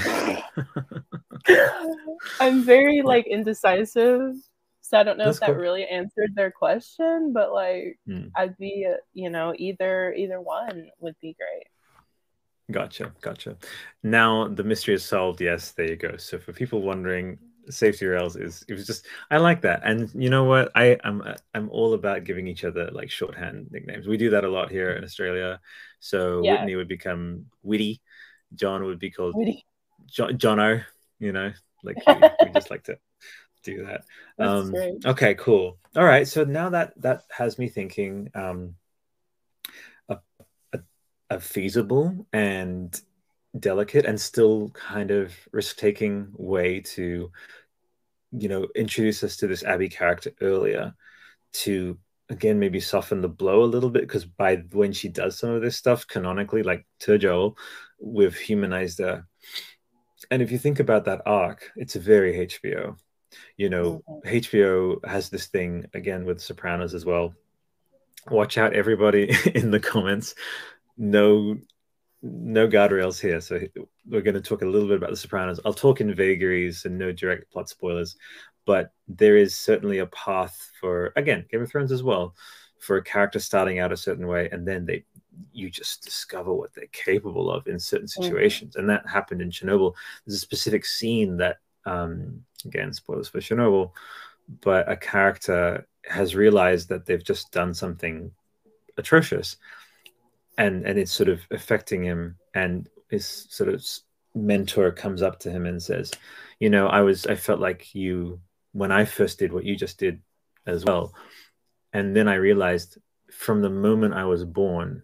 I'm very like indecisive, so I don't know That's if that cool. really answered their question, but like mm. I'd be, you know, either either one would be great. Gotcha, gotcha. Now the mystery is solved. Yes, there you go. So for people wondering, safety rails is it was just I like that, and you know what, I am I'm, I'm all about giving each other like shorthand nicknames. We do that a lot here in Australia. So yeah. Whitney would become Witty, John would be called Witty. Jo- Jono. You know, like we, we just like to do that. Um, okay, cool. All right. So now that that has me thinking um, a, a, a feasible and delicate and still kind of risk-taking way to, you know, introduce us to this Abby character earlier to, again, maybe soften the blow a little bit, because by when she does some of this stuff canonically, like to Joel, we've humanized her. And if you think about that arc, it's very H B O. You know, mm-hmm. H B O has this thing, again, with Sopranos as well. Watch out, everybody in the comments. No, no guardrails here. So we're going to talk a little bit about the Sopranos. I'll talk in vagaries and no direct plot spoilers. But there is certainly a path for, again, Game of Thrones as well, for a character starting out a certain way, and then they you just discover what they're capable of in certain situations. Mm-hmm. And that happened in Chernobyl. There's a specific scene that, um, again, spoilers for Chernobyl, but a character has realized that they've just done something atrocious, and, and it's sort of affecting him, and his sort of mentor comes up to him and says, you know, I was, I felt like you, when I first did what you just did as well. And then I realized from the moment I was born,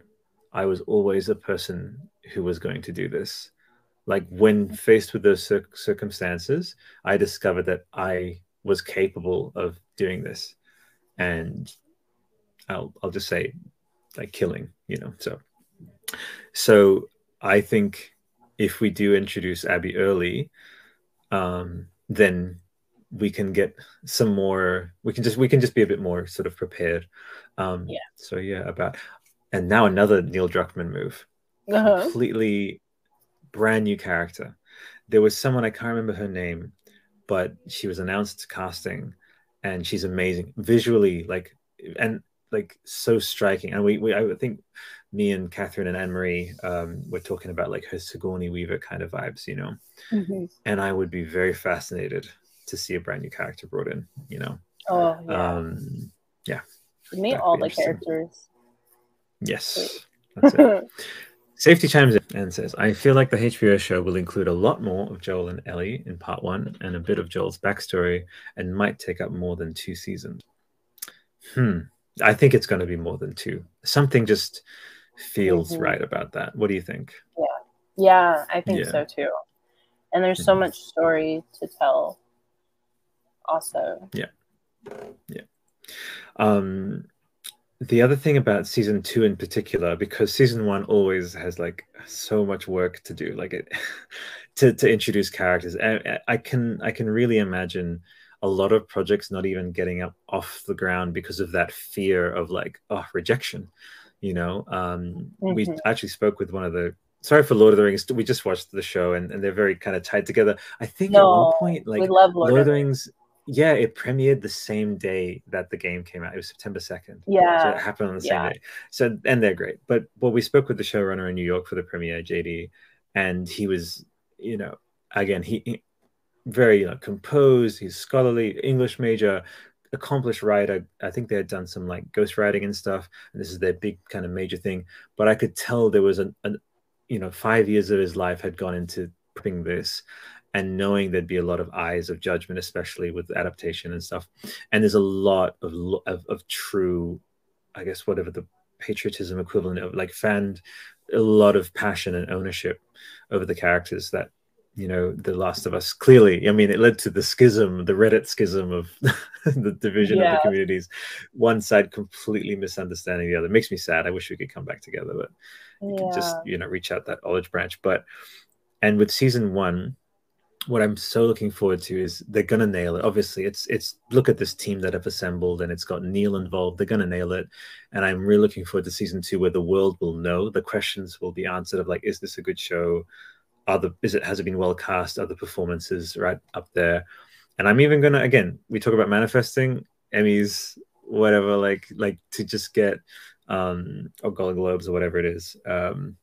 I was always a person who was going to do this. Like when faced with those cir circumstances, I discovered that I was capable of doing this. And I'll, I'll just say like killing, you know, so, so I think if we do introduce Abby early, um, then we can get some more, we can just, we can just be a bit more sort of prepared. Um, yeah. So yeah, about, and now another Neil Druckmann move, Uh-huh. completely brand new character. There was someone, I can't remember her name, but she was announced casting, and she's amazing visually, like, and like so striking. And we, we I think me and Catherine and Anne Marie um, were talking about like her Sigourney Weaver kind of vibes, you know. Mm-hmm. And I would be very fascinated to see a brand new character brought in, you know. Oh yeah, um, yeah. meet all the characters. Yes, that's it. Safety chimes in and says, I feel like the H B O show will include a lot more of Joel and Ellie in part one and a bit of Joel's backstory and might take up more than two seasons. Hmm. I think it's going to be more than two. Something just feels mm-hmm. right about that. What do you think? Yeah. Yeah, I think yeah. so too. And there's so mm-hmm. much story to tell also. Yeah. Yeah. Um, The other thing about season two in particular, because season one always has like so much work to do, like it to to introduce characters. I, I can I can really imagine a lot of projects not even getting up off the ground because of that fear of like oh rejection, you know. Um, mm-hmm. We actually spoke with one of the. Sorry for Lord of the Rings. We just watched the show and, and they're very kind of tied together. I think no, at one point, like we love Lord, Lord of the Rings. Yeah, it premiered the same day that the game came out. It was September second. Yeah. So it happened on the same yeah. day. So, and they're great. But well, we spoke with the showrunner in New York for the premiere, J D, and he was, you know, again, he, he very you know, composed, he's scholarly, English major, accomplished writer. I think they had done some like ghostwriting and stuff. And this is their big kind of major thing. But I could tell there was an, an you know, five years of his life had gone into prepping this, and knowing there'd be a lot of eyes of judgment, especially with adaptation and stuff. And there's a lot of, of, of true, I guess, whatever the patriotism equivalent of, like fan, a lot of passion and ownership over the characters that, you know, The Last of Us clearly, I mean, it led to the schism, the Reddit schism of the division yeah. of the communities. One side completely misunderstanding the other. It makes me sad. I wish we could come back together, but you yeah. could just, you know, reach out that olive branch. But, and with season one, what I'm so looking forward to is they're gonna nail it. Obviously, it's it's look at this team that have assembled, and it's got Neil involved. They're gonna nail it, and I'm really looking forward to season two, where the world will know. The questions will be answered of like, is this a good show? Are the is it has it been well cast? Are the performances right up there? And I'm even gonna again, we talk about manifesting Emmys, whatever, like like to just get um or Golden Globes or whatever it is, um,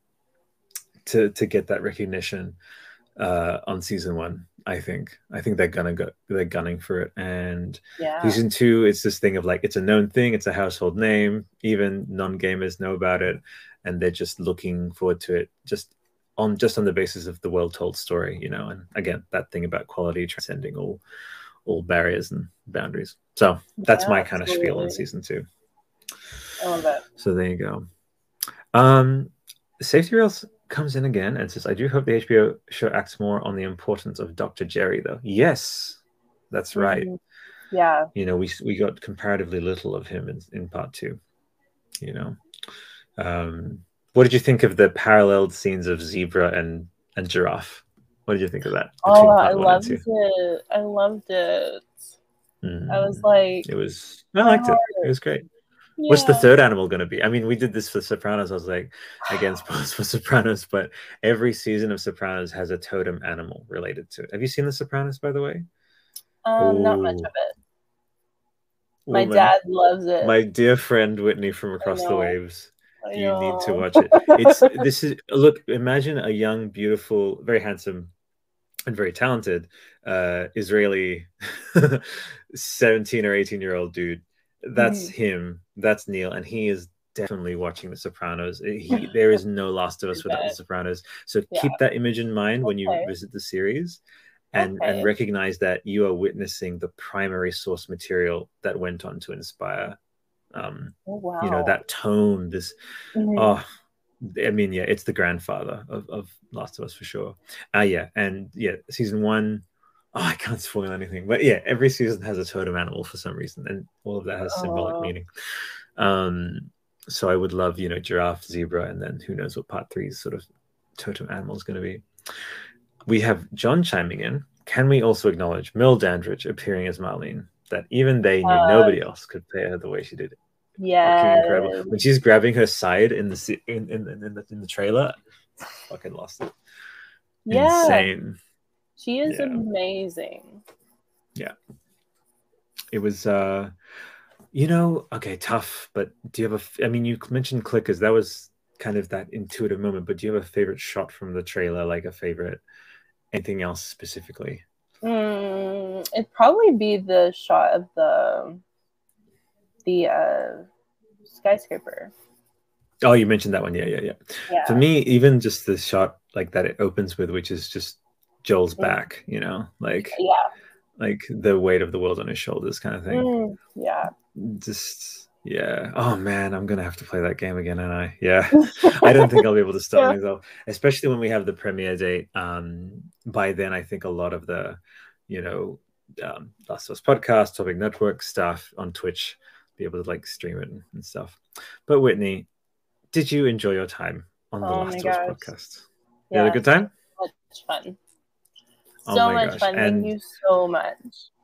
to to get that recognition. Uh, on season one, I think I think they're gonna go they're gunning for it. And yeah. season two, it's this thing of like, it's a known thing, it's a household name, even non-gamers know about it, and they're just looking forward to it just on just on the basis of the well-told story, you know. And again, that thing about quality transcending all all barriers and boundaries. So that's yeah, my kind absolutely. of spiel on season two. I love that. So there you go. Um, Safety Rails comes in again and says, I do hope the H B O show acts more on the importance of Doctor Jerry, though. Yes, that's right. Mm-hmm. Yeah. You know, we we got comparatively little of him in, in part two, you know. Um, what did you think of the paralleled scenes of Zebra and, and Giraffe? What did you think of that? Oh, I loved it. I loved it. Mm. I was like... It was... I liked heart. it. It was great. Yeah. What's the third animal going to be? I mean, we did this for Sopranos. I was like, again, suppose for Sopranos, but every season of Sopranos has a totem animal related to it. Have you seen The Sopranos, by the way? Um, not much of it. My Woman. dad loves it. My dear friend Whitney from Across the Waves. I you know. need to watch it. It's this is look. Imagine a young, beautiful, very handsome, and very talented uh, Israeli seventeen or eighteen year old dude. That's mm. him. That's Neil, and he is definitely watching The Sopranos. He, there is no Last of Us without The Sopranos. So yeah. keep that image in mind when okay. you visit the series, and okay. and recognize that you are witnessing the primary source material that went on to inspire. Um, oh, wow. You know, that tone. This, mm-hmm. oh, I mean, yeah, it's the grandfather of, of Last of Us for sure. Uh, yeah, and yeah, season one. Oh, I can't spoil anything, but yeah, every season has a totem animal for some reason, and all of that has symbolic Oh. meaning. Um, so I would love, you know, giraffe, zebra, and then who knows what part three's sort of totem animal is going to be. We have John chiming in. Can we also acknowledge Mel Dandridge appearing as Marlene? That even they knew uh, nobody else could play her the way she did it. Yeah, incredible. When she's grabbing her side in the in in, in, the, in the trailer, I fucking lost it. Yeah, insane. She is yeah. amazing. Yeah, it was. uh You know, okay, tough. But do you have a? I mean, you mentioned clickers. That was kind of that intuitive moment. But do you have a favorite shot from the trailer? Like a favorite, anything else specifically? Mm, it'd probably be the shot of the the uh, skyscraper. Oh, you mentioned that one. Yeah, yeah, yeah, yeah. For me, even just the shot like that it opens with, which is just Joel's mm. back. You know, like yeah. like the weight of the world on his shoulders kind of thing. Mm, yeah. Just, yeah. Oh, man, I'm going to have to play that game again, and I? Yeah. I don't think I'll be able to stop yeah. myself, especially when we have the premiere date. Um, by then, I think a lot of the, you know, um, Last of Us podcast, Topic Network stuff on Twitch, be able to, like, stream it and, and stuff. But, Whitney, did you enjoy your time on the oh Last of Us gosh. podcast? You yeah. had a good time? Much fun. Oh so much gosh. fun. And thank you so much.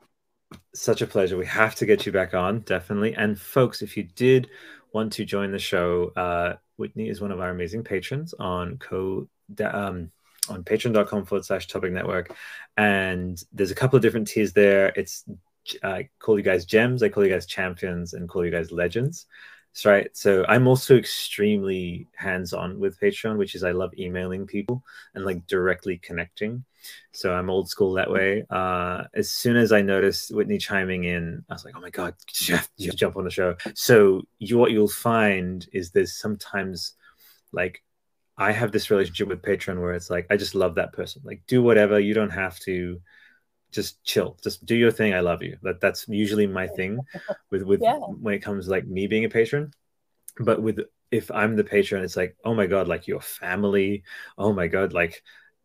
Such a pleasure. We have to get you back on, definitely. And folks, if you did want to join the show, uh, Whitney is one of our amazing patrons on co um, on patreon.com forward slash topic network. And there's a couple of different tiers there. It's I call you guys gems, I call you guys champions, and call you guys legends. That's right. So I'm also extremely hands-on with Patreon, which is I love emailing people and like directly connecting. So I'm old school that way. Uh, as soon as I noticed Whitney chiming in, I was like, oh my God, Jeff, you jump on the show. So you, what you'll find is there's sometimes like, I have this relationship with Patreon where it's like, I just love that person. Like do whatever. You don't have to just chill, just do your thing. I love you. That that's usually my thing with, with yeah. when it comes to like me being a patron. But with, if I'm the patron, it's like, oh my God, like your family. Oh my God. Like,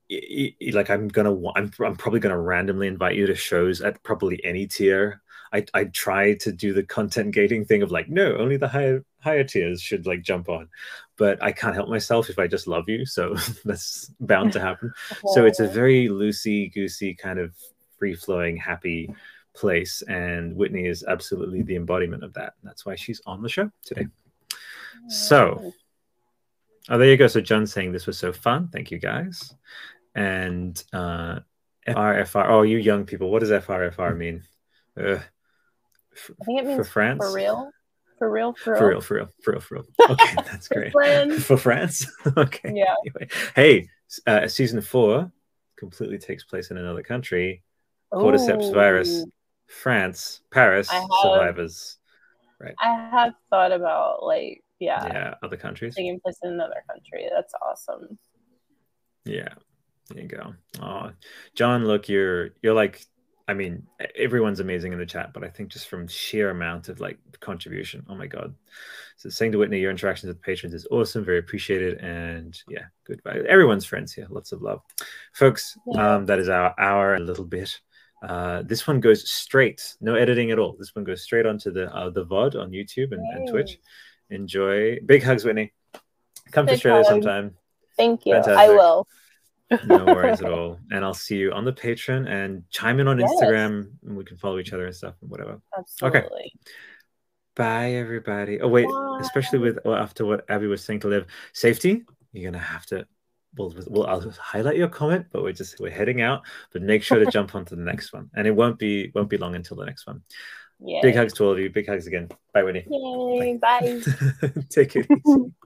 like I'm gonna I'm, I'm probably gonna randomly invite you to shows at probably any tier. I I try to do the content gating thing of like, no, only the higher higher tiers should like jump on, but I can't help myself if I just love you, so that's bound to happen. So it's a very loosey goosey kind of free flowing happy place, and Whitney is absolutely the embodiment of that. That's why she's on the show today. So oh, there you go. So John's saying this was so fun. Thank you guys. And uh, F R F R. Oh, you young people, what does F R F R mean? Uh, f- I think it means for France. For real. For real. For real. For real. For real. For real. For real. Okay, that's great. For France. Okay. Yeah. Anyway. Hey, uh, season four completely takes place in another country. Cordyceps virus, France, Paris, have, survivors. Right. I have thought about like yeah. Yeah, other countries. Taking place in another country. That's awesome. Yeah. There you go. Oh, John, look, you're you're like, I mean, everyone's amazing in the chat, but I think just from sheer amount of like contribution, oh my God. So saying to Whitney, your interactions with patrons is awesome, very appreciated, and yeah, good vibe. Everyone's friends here, lots of love, folks. Yeah. Um, that is our hour and a little bit. Uh, this one goes straight, no editing at all. This one goes straight onto the uh, the V O D on YouTube and, and Twitch. Enjoy. Big hugs, Whitney. Come Big to Australia hug. sometime. Thank you. Fantastic. I will. No worries at all. And I'll see you on the Patreon, and chime in on yes. Instagram, and we can follow each other and stuff and whatever. Absolutely. Okay. Bye, everybody. Oh, wait. Bye. Especially with well, after what Abby was saying to Liv, safety, you're going to have to, we'll, we'll, I'll highlight your comment, but we're just, we're heading out, but make sure to jump onto the next one. And it won't be, won't be long until the next one. Yay. Big hugs to all of you. Big hugs again. Bye, Whitney. Yay. Bye. Bye. Take it easy.